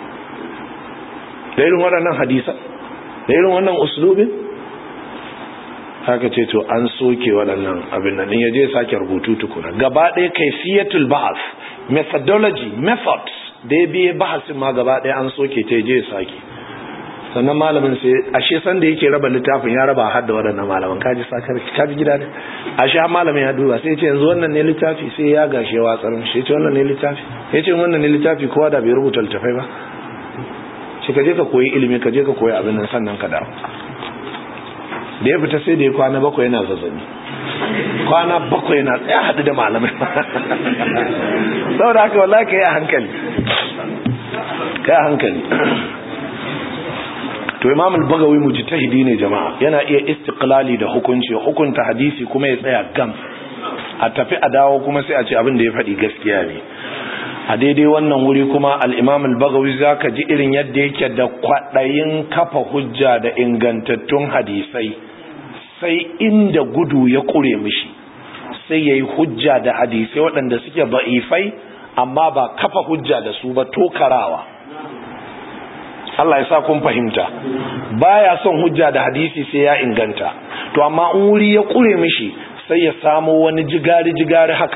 da irin waɗannan hadisa, da irin wannan uslubin, haka ce to an soke waɗannan abin nan ya je sake rubutu tukuna. Gaba ɗaya kaifiyatul bahas, methodology, methods da ya biye bahasin ma gaba ɗaya an soke ta je sake. Sannan malamin sai ashe san da yake raba littafin ya raba har da waɗannan malaman, kaji gida ne. Ashe malamin ya duba sai ya ce yanzu wannan ne littafi, sai ya gashe watsar shi ya ce wannan ne littafi, ya ce wannan ne littafi, kowa da bai rubuta littafai ba. Shi ka je ka koyi ilimi, ka je ka koyi abin nan sannan ka dawo. Da ya fita sai da ya kwana 7 yana zazzabi, kwana 7 yana tsaya haɗu da malamai. Saboda haka wallahi ka yi a hankali. To Imam al-Baghawi mujtahidi ne jama'a, yana iya istiqlali da hukunta hadisi kuma ya tsaya gam, a tafi a dawo kuma sai a ce abin da ya faɗi gaskiya ne. A daidai wannan wuri kuma al-Imam al-Baghawi zaka ji irin yadda yake da kwaɗayin kafa hujja da ingantattun hadisai, sai inda gudu ya kure mishi sai yayi hujja da hadisai waɗanda suke da'ifai amma ba kafa hujja da su ba, tokarawa. Allah ya sa kun fahimta. Baya son hujja da hadisi sai ya inganta, to amma in wuri ya kure mishi sai ya samu wani jigari haka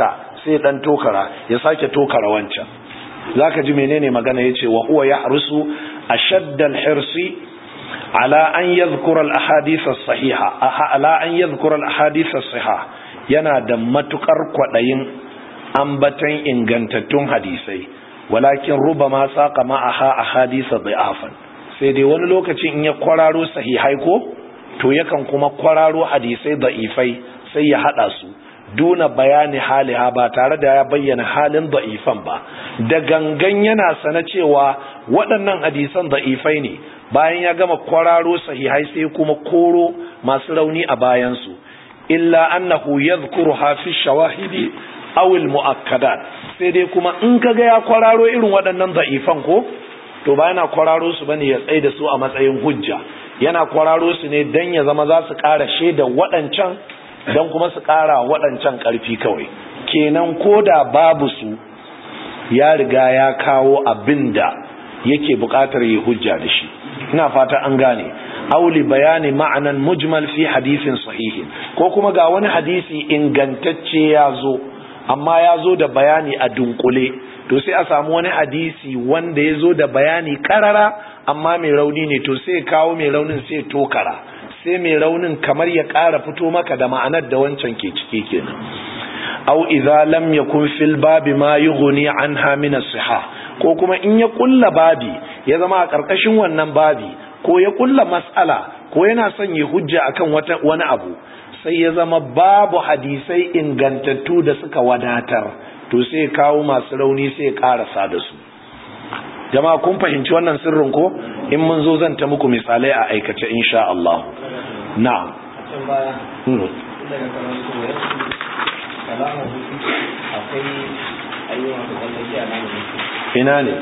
sai dan tokara ya sake tokara wancan. Zaka ji menene magana yace wa huwa yahrusu ashaddal hirsi ala an yadhkura al ahadith as sahiha ala an yadhkura al ahadith as sahih, yana da matukar kwadayin ambatan ingantattun hadisai, walakin rubama saqa ma'aha ahadith dha'afan, sai dai wani lokaci in ya kwararo sahihai ko to yakan kuma kwararo hadisai da'ifai sai ya hada su duna bayani haliha, ba tare da ya bayyana halin da'ifan ba, da gangan yana sana cewa waɗannan hadisan da'ifai ne, bayan ya gama kwararo sahihai sai kuma koro masu rauni a bayansu, illa annahu yadhkuruha fi shawahidi aw al muakkadat, sai dai kuma in kaga ya kwararo irin waɗannan da'ifan ko to ba yana kwararo su bane ya tsaye da su a matsayin hujja, yana kwararo su ne dan ya zama za su ƙara shaida waɗancan, dan kuma su ƙara waɗancan ƙarfi kawai. Kenan koda babu su ya riga ya kawo abinda yake buƙatar yi hujja da shi. Ina fata an gane. Auli bayani ma'anan mujmal fi hadisin sahihin, ko kuma ga wani hadisi ingantacce ya zo amma ya zo da bayani a dunkule, to sai a samu wani hadisi wanda ya zo da bayani karara amma mai rauni ne, to sai kawo mai raunin sai tokara, sai mai raunin kamar ya ƙara fito maka da ma'anar da wancan ke ciki kenan. Au idza lam yakun fil babi ma yughni anha min as-sihah, ko kuma in ya kulla babi ya zama a karkashin wannan babi, ko ya kulla mas'ala, ko yana son ya hujja akan wani abu, sai ya zama babu hadisai ingantattu da suka wadatar, to sai kawo masu rauni sai karasa da su. Jama'a kun fahimci wannan sirrin ko? In mun zo zan ta muku misalai a aikace insha Allah. Na'am. Ina ne?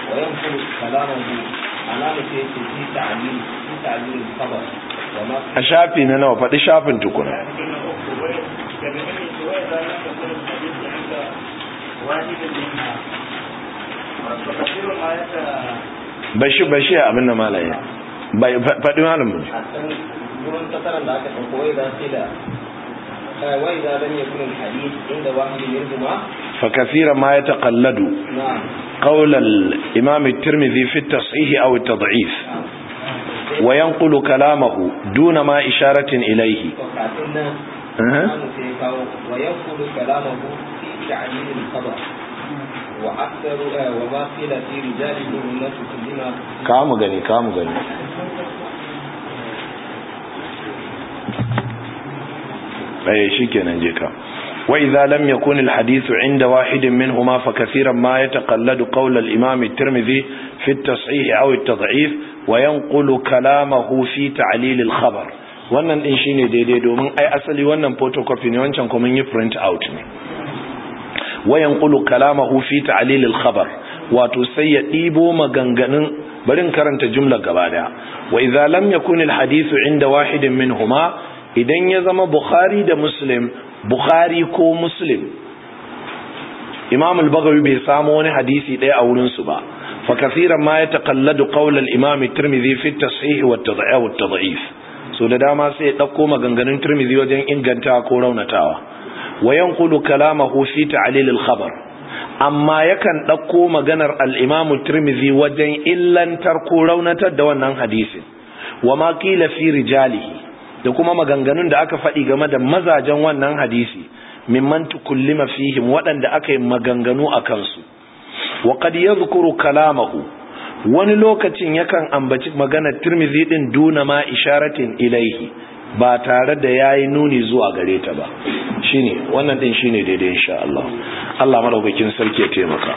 A shafi na nawa, faɗi shafin tukuna. bashi abin da malaye faɗi malamin فكثيرا ما يتقلد قول الإمام الترمذي في التصحيح أو التضعيف وينقل كلامه دون ما إشارة إليه وينقل كلامه في تعليل الخبر وأكثر وما قيل في رجاله الناس كلنا كامو غني أي شيء كان جيكا. وإذا لم يكن الحديث عند واحد منهما فكثيرا ما يتقلد قول الإمام الترمذي في التصحيح أو التضعيف وينقل كلامه في تعليل الخبر. wannan din shine daidai, domin ai asali wannan photocopy ne, wancan kuma yi print out ne. wayan qulu kalamahu fi ta'lil al-khabar, wato sai ya dibo maganganun, barin karanta jumla gaba daya. Wa idza lam yakun al-hadith inda wahidin minhuma, idan ya zama Bukhari da Muslim, Bukhari ko Muslim, Imam al-Baghawi bai samu wani hadisi daya a wurin su ba, fa kaseeran ma yataqalladu qawl al-Imam at-Tirmidhi fi at-tasihih wa at-tad'if, so da dama sai ya dauko maganganun Tirmidhi wajen inganta ko raunatawa. wa yanqulu kalamahu fi ta'lil al-khabar, amma yakan dauko maganar al-Imam at-Tirmidhi wajen illantar ko raunatar da wannan hadisin, wa ma qila fi rijalihi, da kuma maganganun da aka faɗi game da mazajen wannan hadisi, mimman tukullima fihim, waɗanda aka yi maganganu a kansu. Wa qad yadhkuru kalamahu, wani lokacin yakan ambaci maganar Tirmidhi din duna ma isharatin ilaihi, ba tare da yayi nuni zuwa gare ta ba. Shine wannan din shine daidai insha Allah. Allah madaukakin sarki ya taimaka.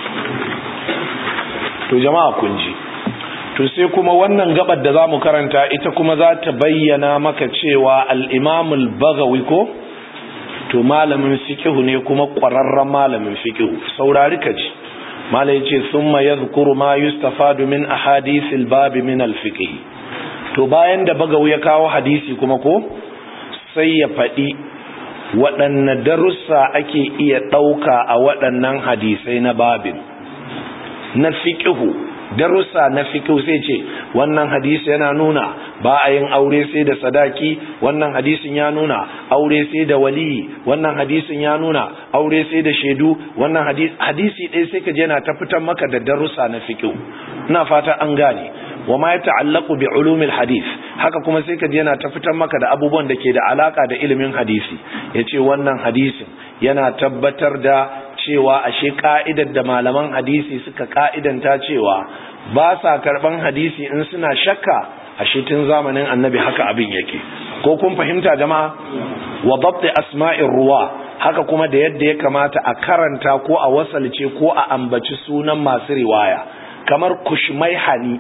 To jama'a kun ji. To sai kuma wannan gabar da zamu karanta ita kuma za ta bayyana maka cewa al-Imam al-Baghawi ko to malamin fiqh ne kuma ƙwararren malamin fiqh. Saurari ka ji. Mala yace summa yadhkuru ma yustafadu min ahadith al-bab min al-fiqh. To bayan da Bagawi ya kawo hadisi kuma ko sai ya faɗi waɗanne darussa ake iya ɗauka a waɗannan hadisai na babin na fiqhu. Darussa na fiqhu sai ce wannan hadisi yana nuna ba a yin aure sai da sadaki, wannan hadisin ya nuna aure sai da wali, wannan hadisin ya nuna aure sai da shaidu, wannan hadisi ɗaya sai ka je na ta fitan maka da darussa na fiqh. ina fata an gane. wa ma yata'allaqu bi ulumil hadith, haka kuma sai ka je na ta fitan maka da abubuwan da ke da alaka da ilimin hadisi. yace wannan hadisin yana tabbatar da cewa ashe ka'idar da malaman hadisi suka ka'idanta cewa ba sa karban hadisi in suna shakka, ashe tun zamanin annabi haka abin yake. ko kun fahimta jama'a? wa dabt asma'ir ruwa, haka kuma da yadda ya kamata a karanta ko a wasalce ko a ambaci sunan masu riwaya. kamar kushmaihani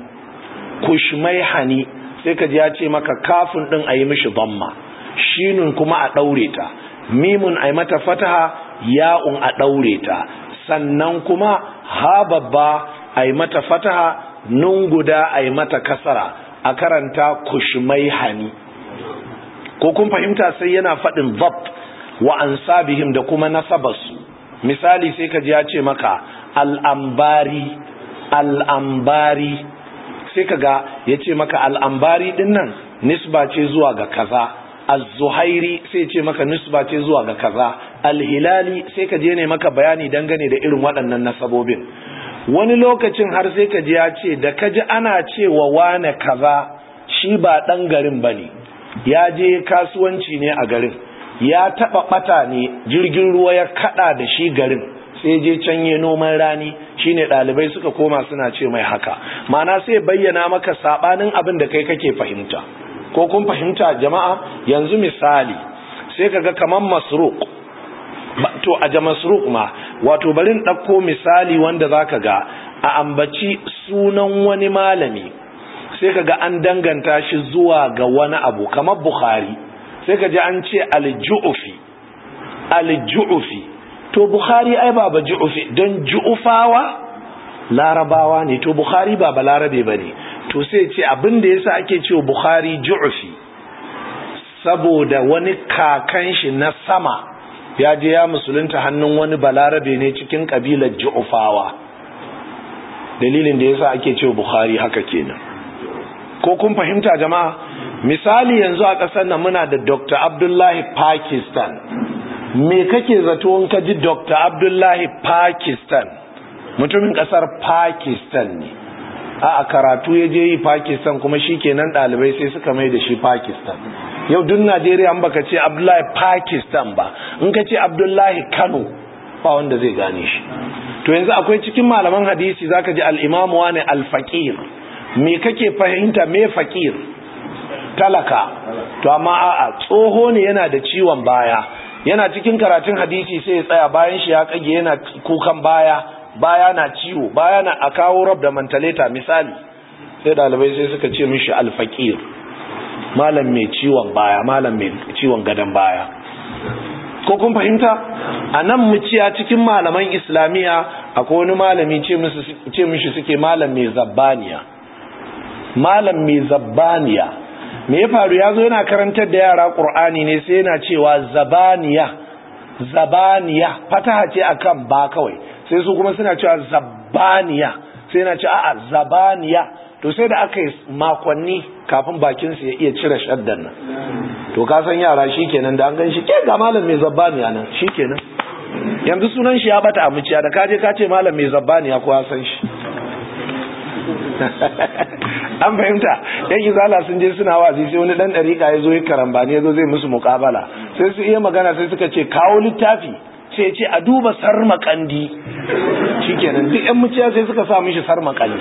sai ka ji ya ce maka kafin din ayi mishi dhamma, shinun kuma a daure ta, mimun ayi mata fataha, ya'un a daure ta, sannan kuma ha babba ayi mata fataha, nun guda ayi mata kasara, a karanta kushmaihani. ko kun fahimta? sai yana faɗin dhabt wa ansabihim da kuma nasabarsu. misali sai ka ji ya ce maka al'ambari, sai ka ga ya ce maka al'ambari ɗin nan nisba ce zuwa ga kaza, az-zuhairi sai ce maka nisba ce zuwa ga kaza, al-hilali sai ka je ne maka bayani dangane da irin waɗannan nasabobin. wani lokacin har sai ka ji ya ce da ka ji ana cewa wane kaza, shi ba ɗan garin ba ne, ya je kasuwanci ne a garin, ya taɓa ɓata ne, jirgin ruwa ya kaɗa da shi garin, sai je can yi noman rani, shine ɗalibai suka koma suna ce mai haka. Ma'ana sai bayyana maka saɓanin abin da kai kake fahimta. ko kun fahimta jama'a? yanzu misali sai kaga kaman masruq, to a masruq ma, wato barin ɗauko misali wanda zaka ga a ambaci sunan wani malami, sai kaga an danganta shi zuwa ga wani abu, kamar Bukhari sai kaji an ce al-ju'fi. to Bukhari ai ba ju'fi, don ju'ufawa larabawa ne, to Bukhari ba larabe bane. to sai ce abin da yasa ake cewa Bukhari ju'fi, saboda wani kakan shi na sama ya je ya musulunta hannun wani balarabe ne cikin kabilar ju'ufawa, dalilin da yasa ake cewa Bukhari haka kenan. ko kun fahimta jama'a? misali yanzu a ƙasar nan muna da Dr. Abdullahi Pakistan. me kake zato in ka ji Dr. Abdullahi Pakistan? mutumin ƙasar Pakistan ne, a karatu ya je yi Pakistan, kuma shi kenan ɗalibai sai suka mai da shi Pakistan. yau duk Najeriya an baka ce Abdullahi Pakistan ba, in ka ce Abdullahi Kano ba wanda zai gane shi. to yanzu akwai cikin malaman hadisi zaka ji al-Imam wani al-Faqir. me kake fahimta me faqir? talaka. to amma a'a, tsoho ne yana da ciwon baya, yana cikin karatun hadisi sai ya tsaya bayan shi ya kage, yana kukan baya na ciwo, baya na a kawo rab da mantaleta misali, sai dalibai sai suka ce mishi al-Faqir, malam mai ciwon baya, malam mai ciwon gadan baya. ko kun fahimta? a nan muciya cikin malaman islamiya akwai wani malami ce mishi suke malam mai zabbaniya. me ya faru? ya zo yana karantar da yara ƙur'ani ne, sai yana cewa zabaniya fataha ce akan ba kawai, sai su kuma suna cewa zabbaniya, sai yana cewa a'a zabaniya. to sai da aka yi makonni kafin bakinsu ya iya cire shaddan nan. to ka san yara shikenan da an gan shi ke ga malam mai zabbaniya nan shikenan, yanzu sunan shi ya bata a muciya, da kaje ka ce malam mai zabbaniya ko ya san shi. an fahimta? yan izala sun je suna wazi, sai wani dan dariƙa ya zo ya karambani, ya zo zai musu muƙabala, sai su iya magana, sai suka ce kawo littafi, sai ce a duba sarmakandi. shikenan duk yan muciya sai suka sa mishi sarmakandi.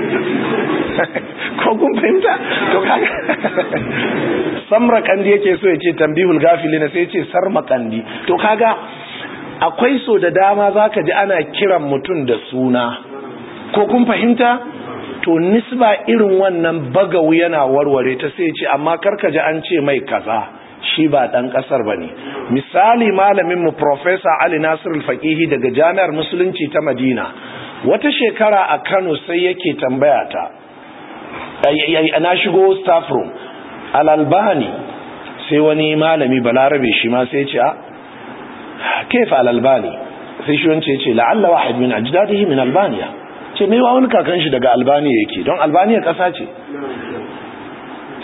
ko kun fahimta? to kaga samrakandi yake so ya ce tambihul gafilina, sai ya ce sarmakandi. to kaga akwai so da dama zaka ji ana kiran mutum da suna. ko kun fahimta? to nisba irin wannan bagawu yana warware ta, sai ce amma karka ji an ce mai kaza, shi ba dan kasar bane. misali malamin mu Professor Ali Nasir al-Faqihi daga Jami'ar Musulunci ta Madina, wata shekara a Kano sai yake tambaya ta, ana shigo staff room al-Albani, sai wani malami balarabe shi ma sai ce kaifa al-Albani, sai shi wance ce la'alla wahid min ajdadihi min Albania, ce mai wa wani kakan shi daga Albania yake, don Albania kasa ce.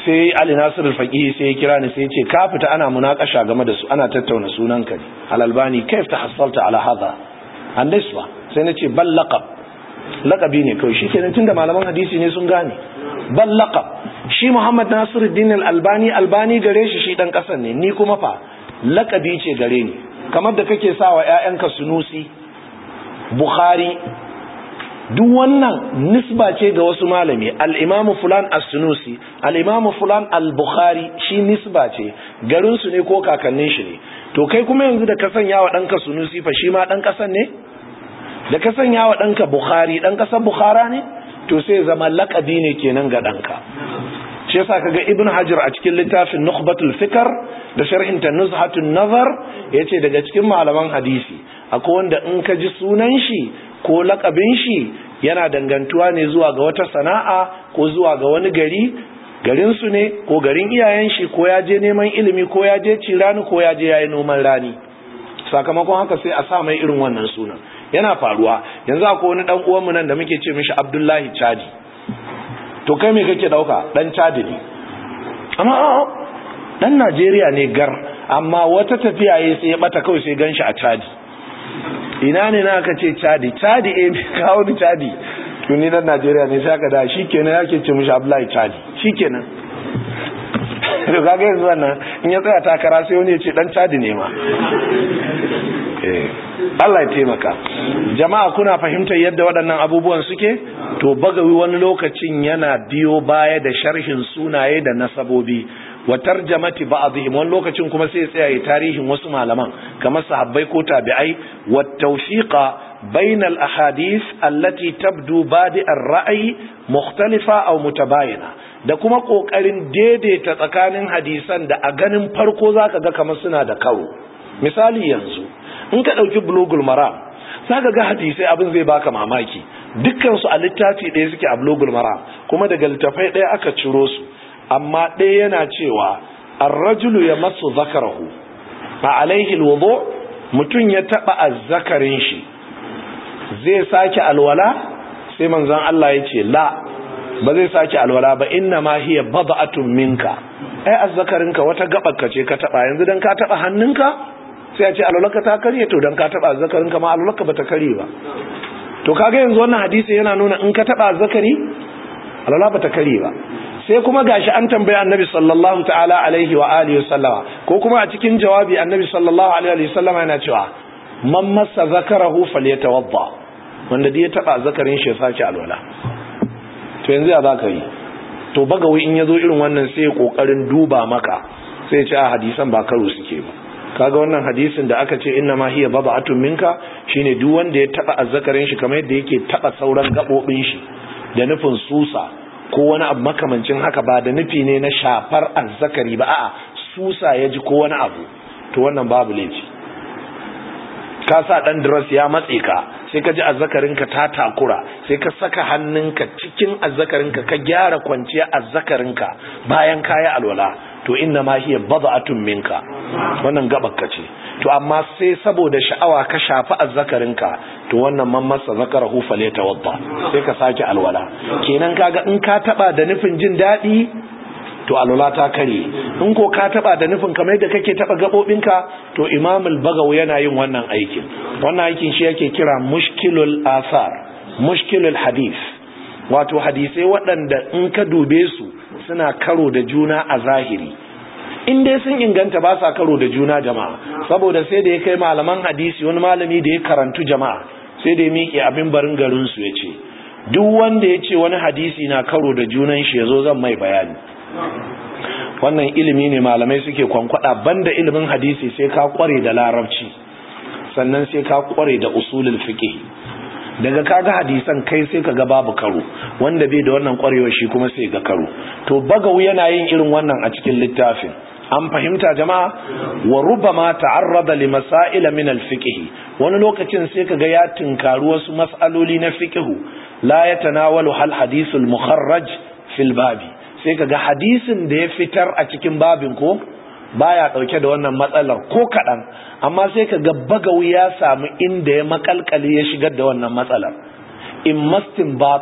sai Ali Nasir al-Faqih sai ya kira ni sai ya ce ka fita ana munakasha game da su ana tattauna sunanka ne al-Albani kaif tahassalta ala hadha an-nisba sai nace bal laqab laqabi ne kawai shikenan tunda malaman hadisi ne sun gane bal laqab shi Muhammad Nasiruddin al-Albani albani gare shi dan kasan ne ni kuma fa laqabi ce gare ni kamar da kake sawa ƴaƴanka Sunusi Bukhari duk wannan nisba ce ga wasu malami al-Imam fulan as-Sunusi al-Imam fulan al-Bukhari shi nisba ce garin su ne ko kakannin shi ne to kai kuma yanzu da ka sanya wa danka Sunusi fa shi ma dan kasan ne da ka sanya wa danka Bukhari dan kasan Bukhara ne to sai zama laqabi ne kenan ga danka shi yasa kaga Ibn Hajar a cikin littafin Nukhbatul Fikr da sharhin Nuzhatun Nazar yace daga cikin malaman hadisi akwai wanda in ka ji sunan shi ko lakabin shi yana dangantuwa ne zuwa ga wata sana'a ko zuwa ga wani gari garinsu ne ko garin iyayen shi ko ya je neman ilimi ko ya je cirani ko ya je yayi noman rani sakamakon haka sai a sa mai irin wannan sunan yana faruwa yanzu akwai wani dan uwanmu nan da muke ce mishi Abdullahi Chadi to kai me kake dauka dan Chadi ne amma dan Najeriya ne gar amma wata tafiya yayi sai ya bata kawai sai ganshi a Chadi ina ne na aka ce Chadi kawo ni Chadi to ni dan Najeriya ne sai aka da shikenan yake ce mishi Abdullahi Chadi shikenan to kaga yanzu wannan in ya tsaya takara sai wani ya ce dan Chadi ne ma Allah ya taimaka jama'a kuna fahimtar yadda waɗannan abubuwan suke to Bagawi wani lokacin yana biyo baya da sharhin sunaye da nasabobi wa tarjamati ba'dihim wani lokacin kuma sai ya tsaya tarihin wasu malaman kamar sahabbai ko tabi'ai wa tawfiqa bayna al ahadith allati tabdu badi' ar-ra'yi mukhtalifa aw mutabayina da kuma kokarin daidaita tsakanin hadisan da a ganin farko zaka ga kamar suna da karo misali yanzu in ka dauki bulugul maram zaka ga hadisai abin zai baka mamaki dukkan su a littafi ɗaya suke a bulugul maram kuma daga littafai ɗaya aka ciro su amma ɗaya yana cewa ar-rajulu yamassu zakarahu fa alayhi al-wudu mutun ya taba azzakarin shi zai sake alwala sai manzon Allah ya ce la ba zai sake alwala ba inna ma hiya bad'atun minka ai azzakarinka wata gabarka ce ka taba yanzu dan ka taba hannunka sai ya ce alwalarka ta kare to dan ka taba azzakarinka ma alwalarka bata kare ba to kaga yanzu wannan hadisi yana nuna in ka taba azzakari alwala bata kare ba sai kuma gashi an tambaye annabi sallallahu ta'ala alaihi wa alihi wasallama ko kuma a cikin jawabi annabi sallallahu alaihi wa sallama yana cewa man massa zakarahu falyatawadda wanda da ya taba zakarin shi ya sake alwala to yanzu ya zaka yi to Bagawi in yazo irin wannan sai ya kokarin duba maka sai ya ce a hadisan ba karo suke ba kaga wannan hadisin da aka ce inna ma hiya baba'atun minka shine duk wanda ya taba azzakarin shi kamar yadda yake taba sauran gabobin shi da nufin susa ko wani abu makamancin haka ba da nufi ne na shafar azzakari ba a'a susa ya ji ko wani abu to wannan babu laifi ka sa dan dress ya matse ka sai ka ji azzakarinka ta takura sai ka saka hannunka cikin azzakarinka ka gyara kwanciya azzakarinka bayan kaya alwala to inna ma hiya bad'atun minka wannan gabakka ce to amma sai saboda sha'awa ka shafi azzakarinka to wannan man masa zakarahu falyatawadda sai ka sake alwala kenan kaga in ka taba da nufin jin dadi to alwala ta kare in ko ka taba da nufin kamar yadda kake taba gabobinka to Imam al-Bagawi yana yin wannan aikin shi yake kira mushkilul athar mushkilul hadith wato hadisai waɗanda in ka dube su suna karo da juna a zahiri in dai sun inganta ba sa karo da juna jama'a saboda sai da ya kai malaman hadisi wani malami da ya karantu jama'a sai da ya miƙe abin barin garin su yace duk wanda yace wani hadisi na karo da junan shi yazo zan mai bayani wannan ilimi ne malamai suke kwankwada banda ilimin hadisi sai ka kware da larabci sannan sai ka kware da usulul fiqh daga kaga hadisan kai sai kaga babu karo wanda bai da wannan kwarewa shi kuma sai ga karo to Bagawi yana yin irin wannan a cikin littafin an fahimta jama'a wa rubama ta'arrada li masail min al-fiqh wani lokacin sai kaga ya tinkaru wasu mas'aloli na fiqh la yatanawalu hal hadithul mukharraj fil babi sai kaga hadisin da ya fitar a cikin babin ko baya dauke da wannan matsalar ko kadan amma sai kaga Bagawi ya samu inda ya makalkale ya shigar da wannan matsalar in mastin batan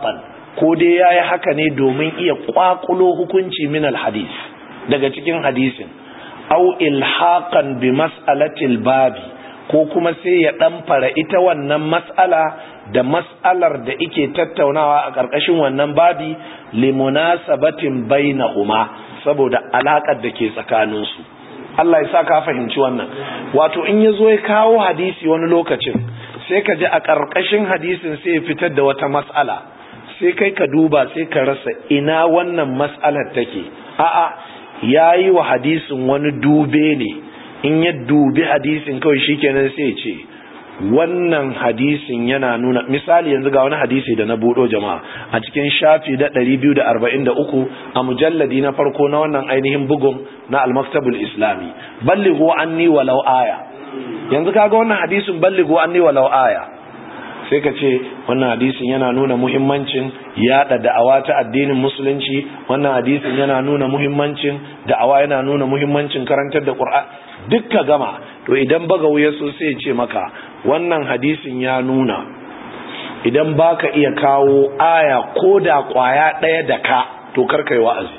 ko dai yayi haka ne domin iya kwakulo hukunci min al-hadith daga cikin hadisin, aw ilhaqan bi mas'alatil babi, ko kuma sai ya ɗamfara ita wannan mas'ala da mas'alar da ike tattaunawa a ƙarƙashin wannan babi limunasabatin bainahuma, saboda alaƙar da ke tsakaninsu. Allah ya sa ka fahimci wannan. Wato in ya zo ya kawo hadisi wani lokacin sai ka ji a ƙarƙashin hadisin sai ya fitar da wata mas'ala, sai kai ka duba sai ka rasa ina wannan mas'alar take. A'a, ya yi wa hadisin wani dube ne, in ya dubi hadisin kawai shikenan sai ya ce wannan hadisin yana nuna, misali yanzu ga wani hadisi da na buɗo jama'a a cikin shafi da 243 a mujalladi na farko na wannan ainihin bugun na al-maktabul islami, ballighu anni walau aya. Yanzu kaga wannan hadisin ballighu anni walau aya, sai ka ce wannan hadisin yana nuna muhimmancin yada da'awa ta addinin musulunci, wannan hadisin yana nuna muhimmancin da'awa, yana nuna muhimmancin karantar da Qur'an, dukka gama. To idan bagawu ya so sai ya ce maka wannan hadisin ya nuna idan baka iya kawo aya ko da kwaya ɗaya da ka, to karka yi wa'azi.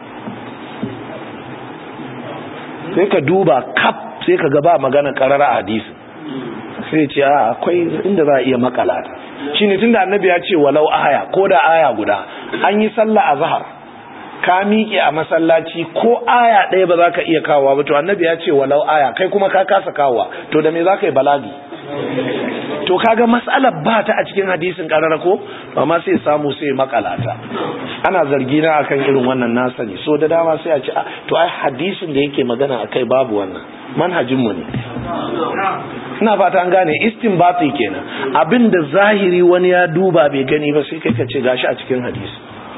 Sai ka duba kaf sai ka ga ba magana karara a hadisin, sai ce akwai inda za a iya makala ta. Shine tunda annabi ya ce walau aya, ko da aya guda, an yi sallah azhar ka miƙe a masallaci ko aya ɗaya ba za ka iya kawowa ba, to annabi ya ce walau aya, kai kuma ka kasa kawowa, to da me za ka yi balagi? To kaga mas'alar ba ta a cikin hadisin karara ko, amma sai samu sai makalata. Ana zargi na akan irin wannan na sani, so da dama sai a ce to ai hadisin da yake magana akai babu wannan, manhajin mu ne. Ina fata an gane, istinbati kenan, abinda zahiri wani ya duba bai gani ba sai kai ka ce gashi a cikin hadisi.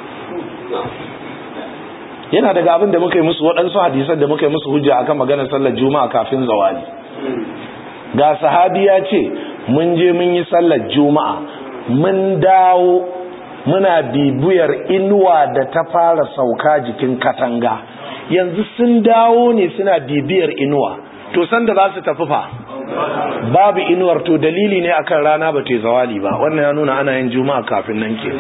Yana daga abin da muka yi musu waɗansu hadisan da muka yi musu hujja akan maganar sallar juma'a kafin zawali. Ga sahabi ya ce mun je mun yi sallar juma'a, mun dawo muna bibiyar inuwa da ta fara sauka jikin katanga. Yanzu sun dawo ne suna bibiyar inuwa, to sanda za su tafi fa babu inuwar, to dalili ne akan rana ba ta zawali ba. Wannan ya nuna ana yin juma'a kafin nan ke.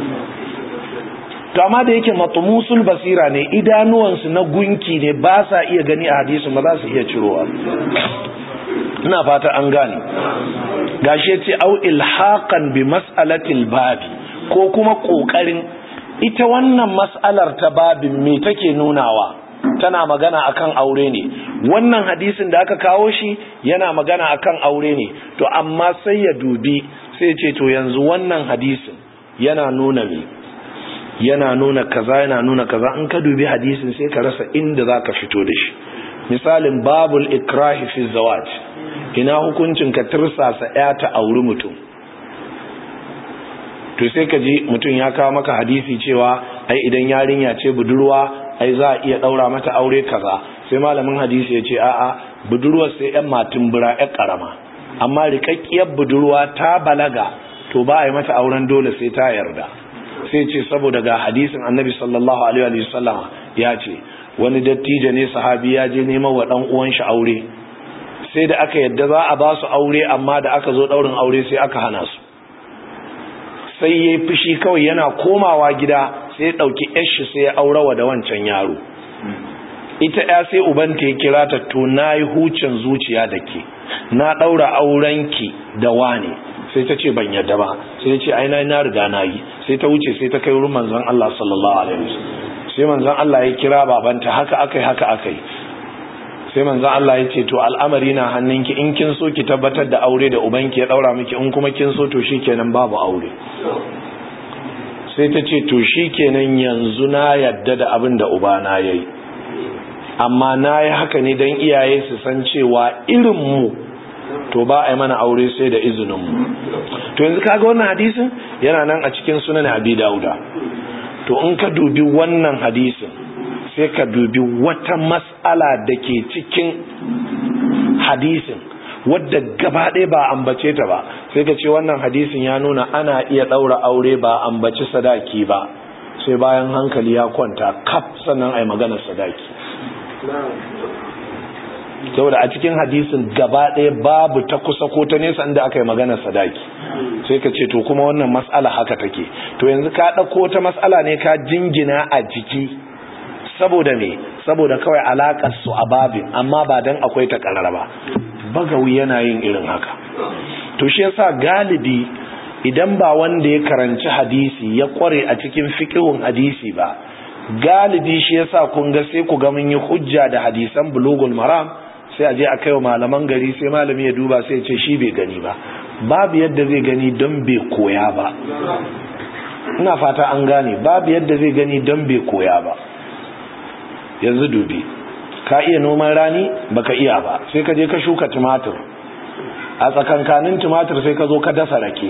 To amma da yake matumusul basira ne, idanuwansu na gunki ne, ba sa iya gani a hadisin, ba za su iya cirowa. Ina fata an gane. Gashi yace au ilhaqan bi mas'alatil babi, ko kuma kokarin ita wannan mas'alar ta babin me take nunawa, tana magana akan aure ne. Wannan hadisin da aka kawo shi yana magana akan aure ne, to amma sai ya dubi sai ce to yanzu wannan hadisin yana nuna me, yana nuna kaza, yana nuna kaza. In ka dubi hadisin sai ka rasa inda zaka fito da shi. Misalin babul ikrahi fi zawaj, ina hukuncin ka tirsasa ya ta auri mutum. To sai ka ji mutum ya kawo maka hadisi cewa ai idan yarinya ce budurwa ai za a iya daura mata aure kaza, sai malamin hadisi ya ce a'a, budurwar sai yan matin bura yan karama, amma rikakkiyar budurwa ta balaga to ba a yi mata auren dole sai ta yarda. Sai ce saboda ga hadisin annabi sallallahu alaihi wasallama ya ce wani dattijo ne sahabi ya je neman wa dan uwan shi aure, sai da aka yadda za a ba su aure, amma da aka zo daurin aure sai aka hana su. Sai yayi fushi kawai, yana komawa gida sai ya dauki yar shi sai ya aurawa da wancan yaro. Ita ya sai ubanta ya kira ta, to nayi hucin zuciya dake, na daura aurenki da wani. Sai ta ce ban yadda ba, sai ya ce ai na riga na yi. Sai ta wuce sai ta kai wurin manzon Allah sallallahu alaihi wasallam. Sai manzon Allah ya kira babanta, haka akai. Sai manzon Allah ya ce to al'amari na hannunki, in kin so ki tabbatar da aure da ubanki ya daura miki, in kuma kin so to shikenan babu aure. Sai ta ce to shikenan yanzu na yadda da abin da ubana yayi, amma nayi haka ne dan iyaye su san cewa irin mu to ba a yi mana aure sai da izinin mu. To yanzu kaga wannan hadisin yana nan a cikin sunan Abi Dawuda. To in ka dubi wannan hadisin sai ka dubi wata mas'ala da ke cikin hadisin wadda gaba ɗaya ba ambace ta ba, sai ka ce wannan hadisin ya nuna ana iya ɗaura aure ba ambaci sadaki ba, sai bayan hankali ya kwanta kaf sannan ai maganar sadaki. saboda a cikin hadisin gaba ɗaya babu ta kusa ko ta nesa inda aka yi magana sadaki. Sai ka ce to kuma wannan mas'ala haka take, to yanzu ka ɗauko ta mas'ala ne ka jingina a jiki saboda me, saboda kawai alaƙar su a babin, amma ba dan akwai ta ƙarara ba. Bagawi yana yin irin haka. To shi yasa galibi idan ba wanda ya karanci hadisi ya kware a cikin fiqhun hadisi ba, galibi shi yasa kun ga sai ku ga mun yi hujja da hadisan bulugul maram, sai a je a kai wa malaman gari, sai malami ya duba sai ya ce shi bai gani ba. Babu yadda zai gani don bai koya ba. Ina fata an gane, babu yadda zai gani don bai koya ba. Yanzu dubi, ka iya noman rani baka iya ba, sai ka je ka shuka tumatir, a tsakankanin tumatir sai ka zo ka dasa rake.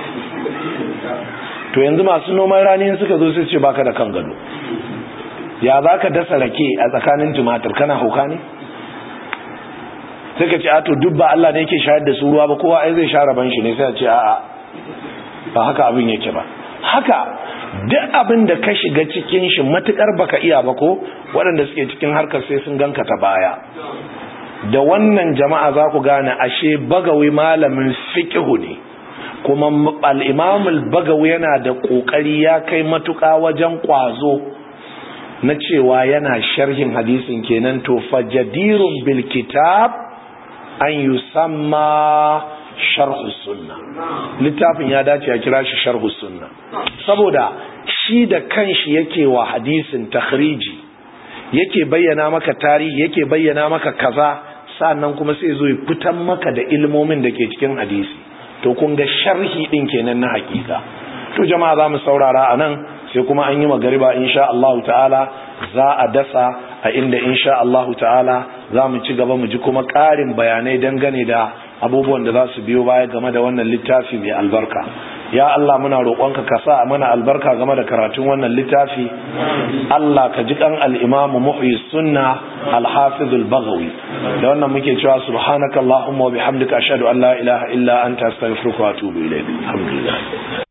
To yanzu masu noman rani suka zo sai ce baka da kan gado. Ya za ka dasa rake a tsakanin tumatir, kana hauka ne? Sai ka ce a to duk ba Allah ne yake shayar da su ruwa ba, kowa ai zai share ban shi ne, sai a ce a'a ba haka abin yake ba. Haka duk abin da ka shiga cikin shi matukar baka iya ba ko, waɗanda suke cikin harkar sai sun ganka ta baya. Da wannan jama'a za ku gane ashe Bagawi malamin fiqhu ne, kuma al-Imam al-Bagawi yana da kokari, ya kai matuƙa wajen kwazo na cewa yana sharhin hadisin kenan. To fajadirun bil kitab an yusamma sharhu sunna. Littafin ya dace ya kira shi sharhu sunna, saboda shi da kanshi yake wa hadisin takhriji, yake bayyana maka tarihi, yake bayyana maka kaza, sannan kuma sai zo ya fitan maka da ilmomin da ke cikin hadisi. To kun ga sharhi din kenan na hakika. To jama'a za mu saurara anan, sai kuma an yi magariba insha Allah ta'ala za a dasa a inda insha Allah ta'ala za mu ci gaba mu ji kuma ƙarin bayanai dangane da abubuwan da za su biyo baya game da wannan littafi mai albarka. Ya Allah muna roƙonka ka sa mana albarka game da karatun wannan littafi. Allah ka ji kan al-Imam Muhyi Sunna al-Hafiz al-Baghawi. Da wannan muke cewa subhanakallahumma wa bihamdika ashhadu an la ilaha illa anta astaghfiruka wa atubu ilayk. Alhamdulillah.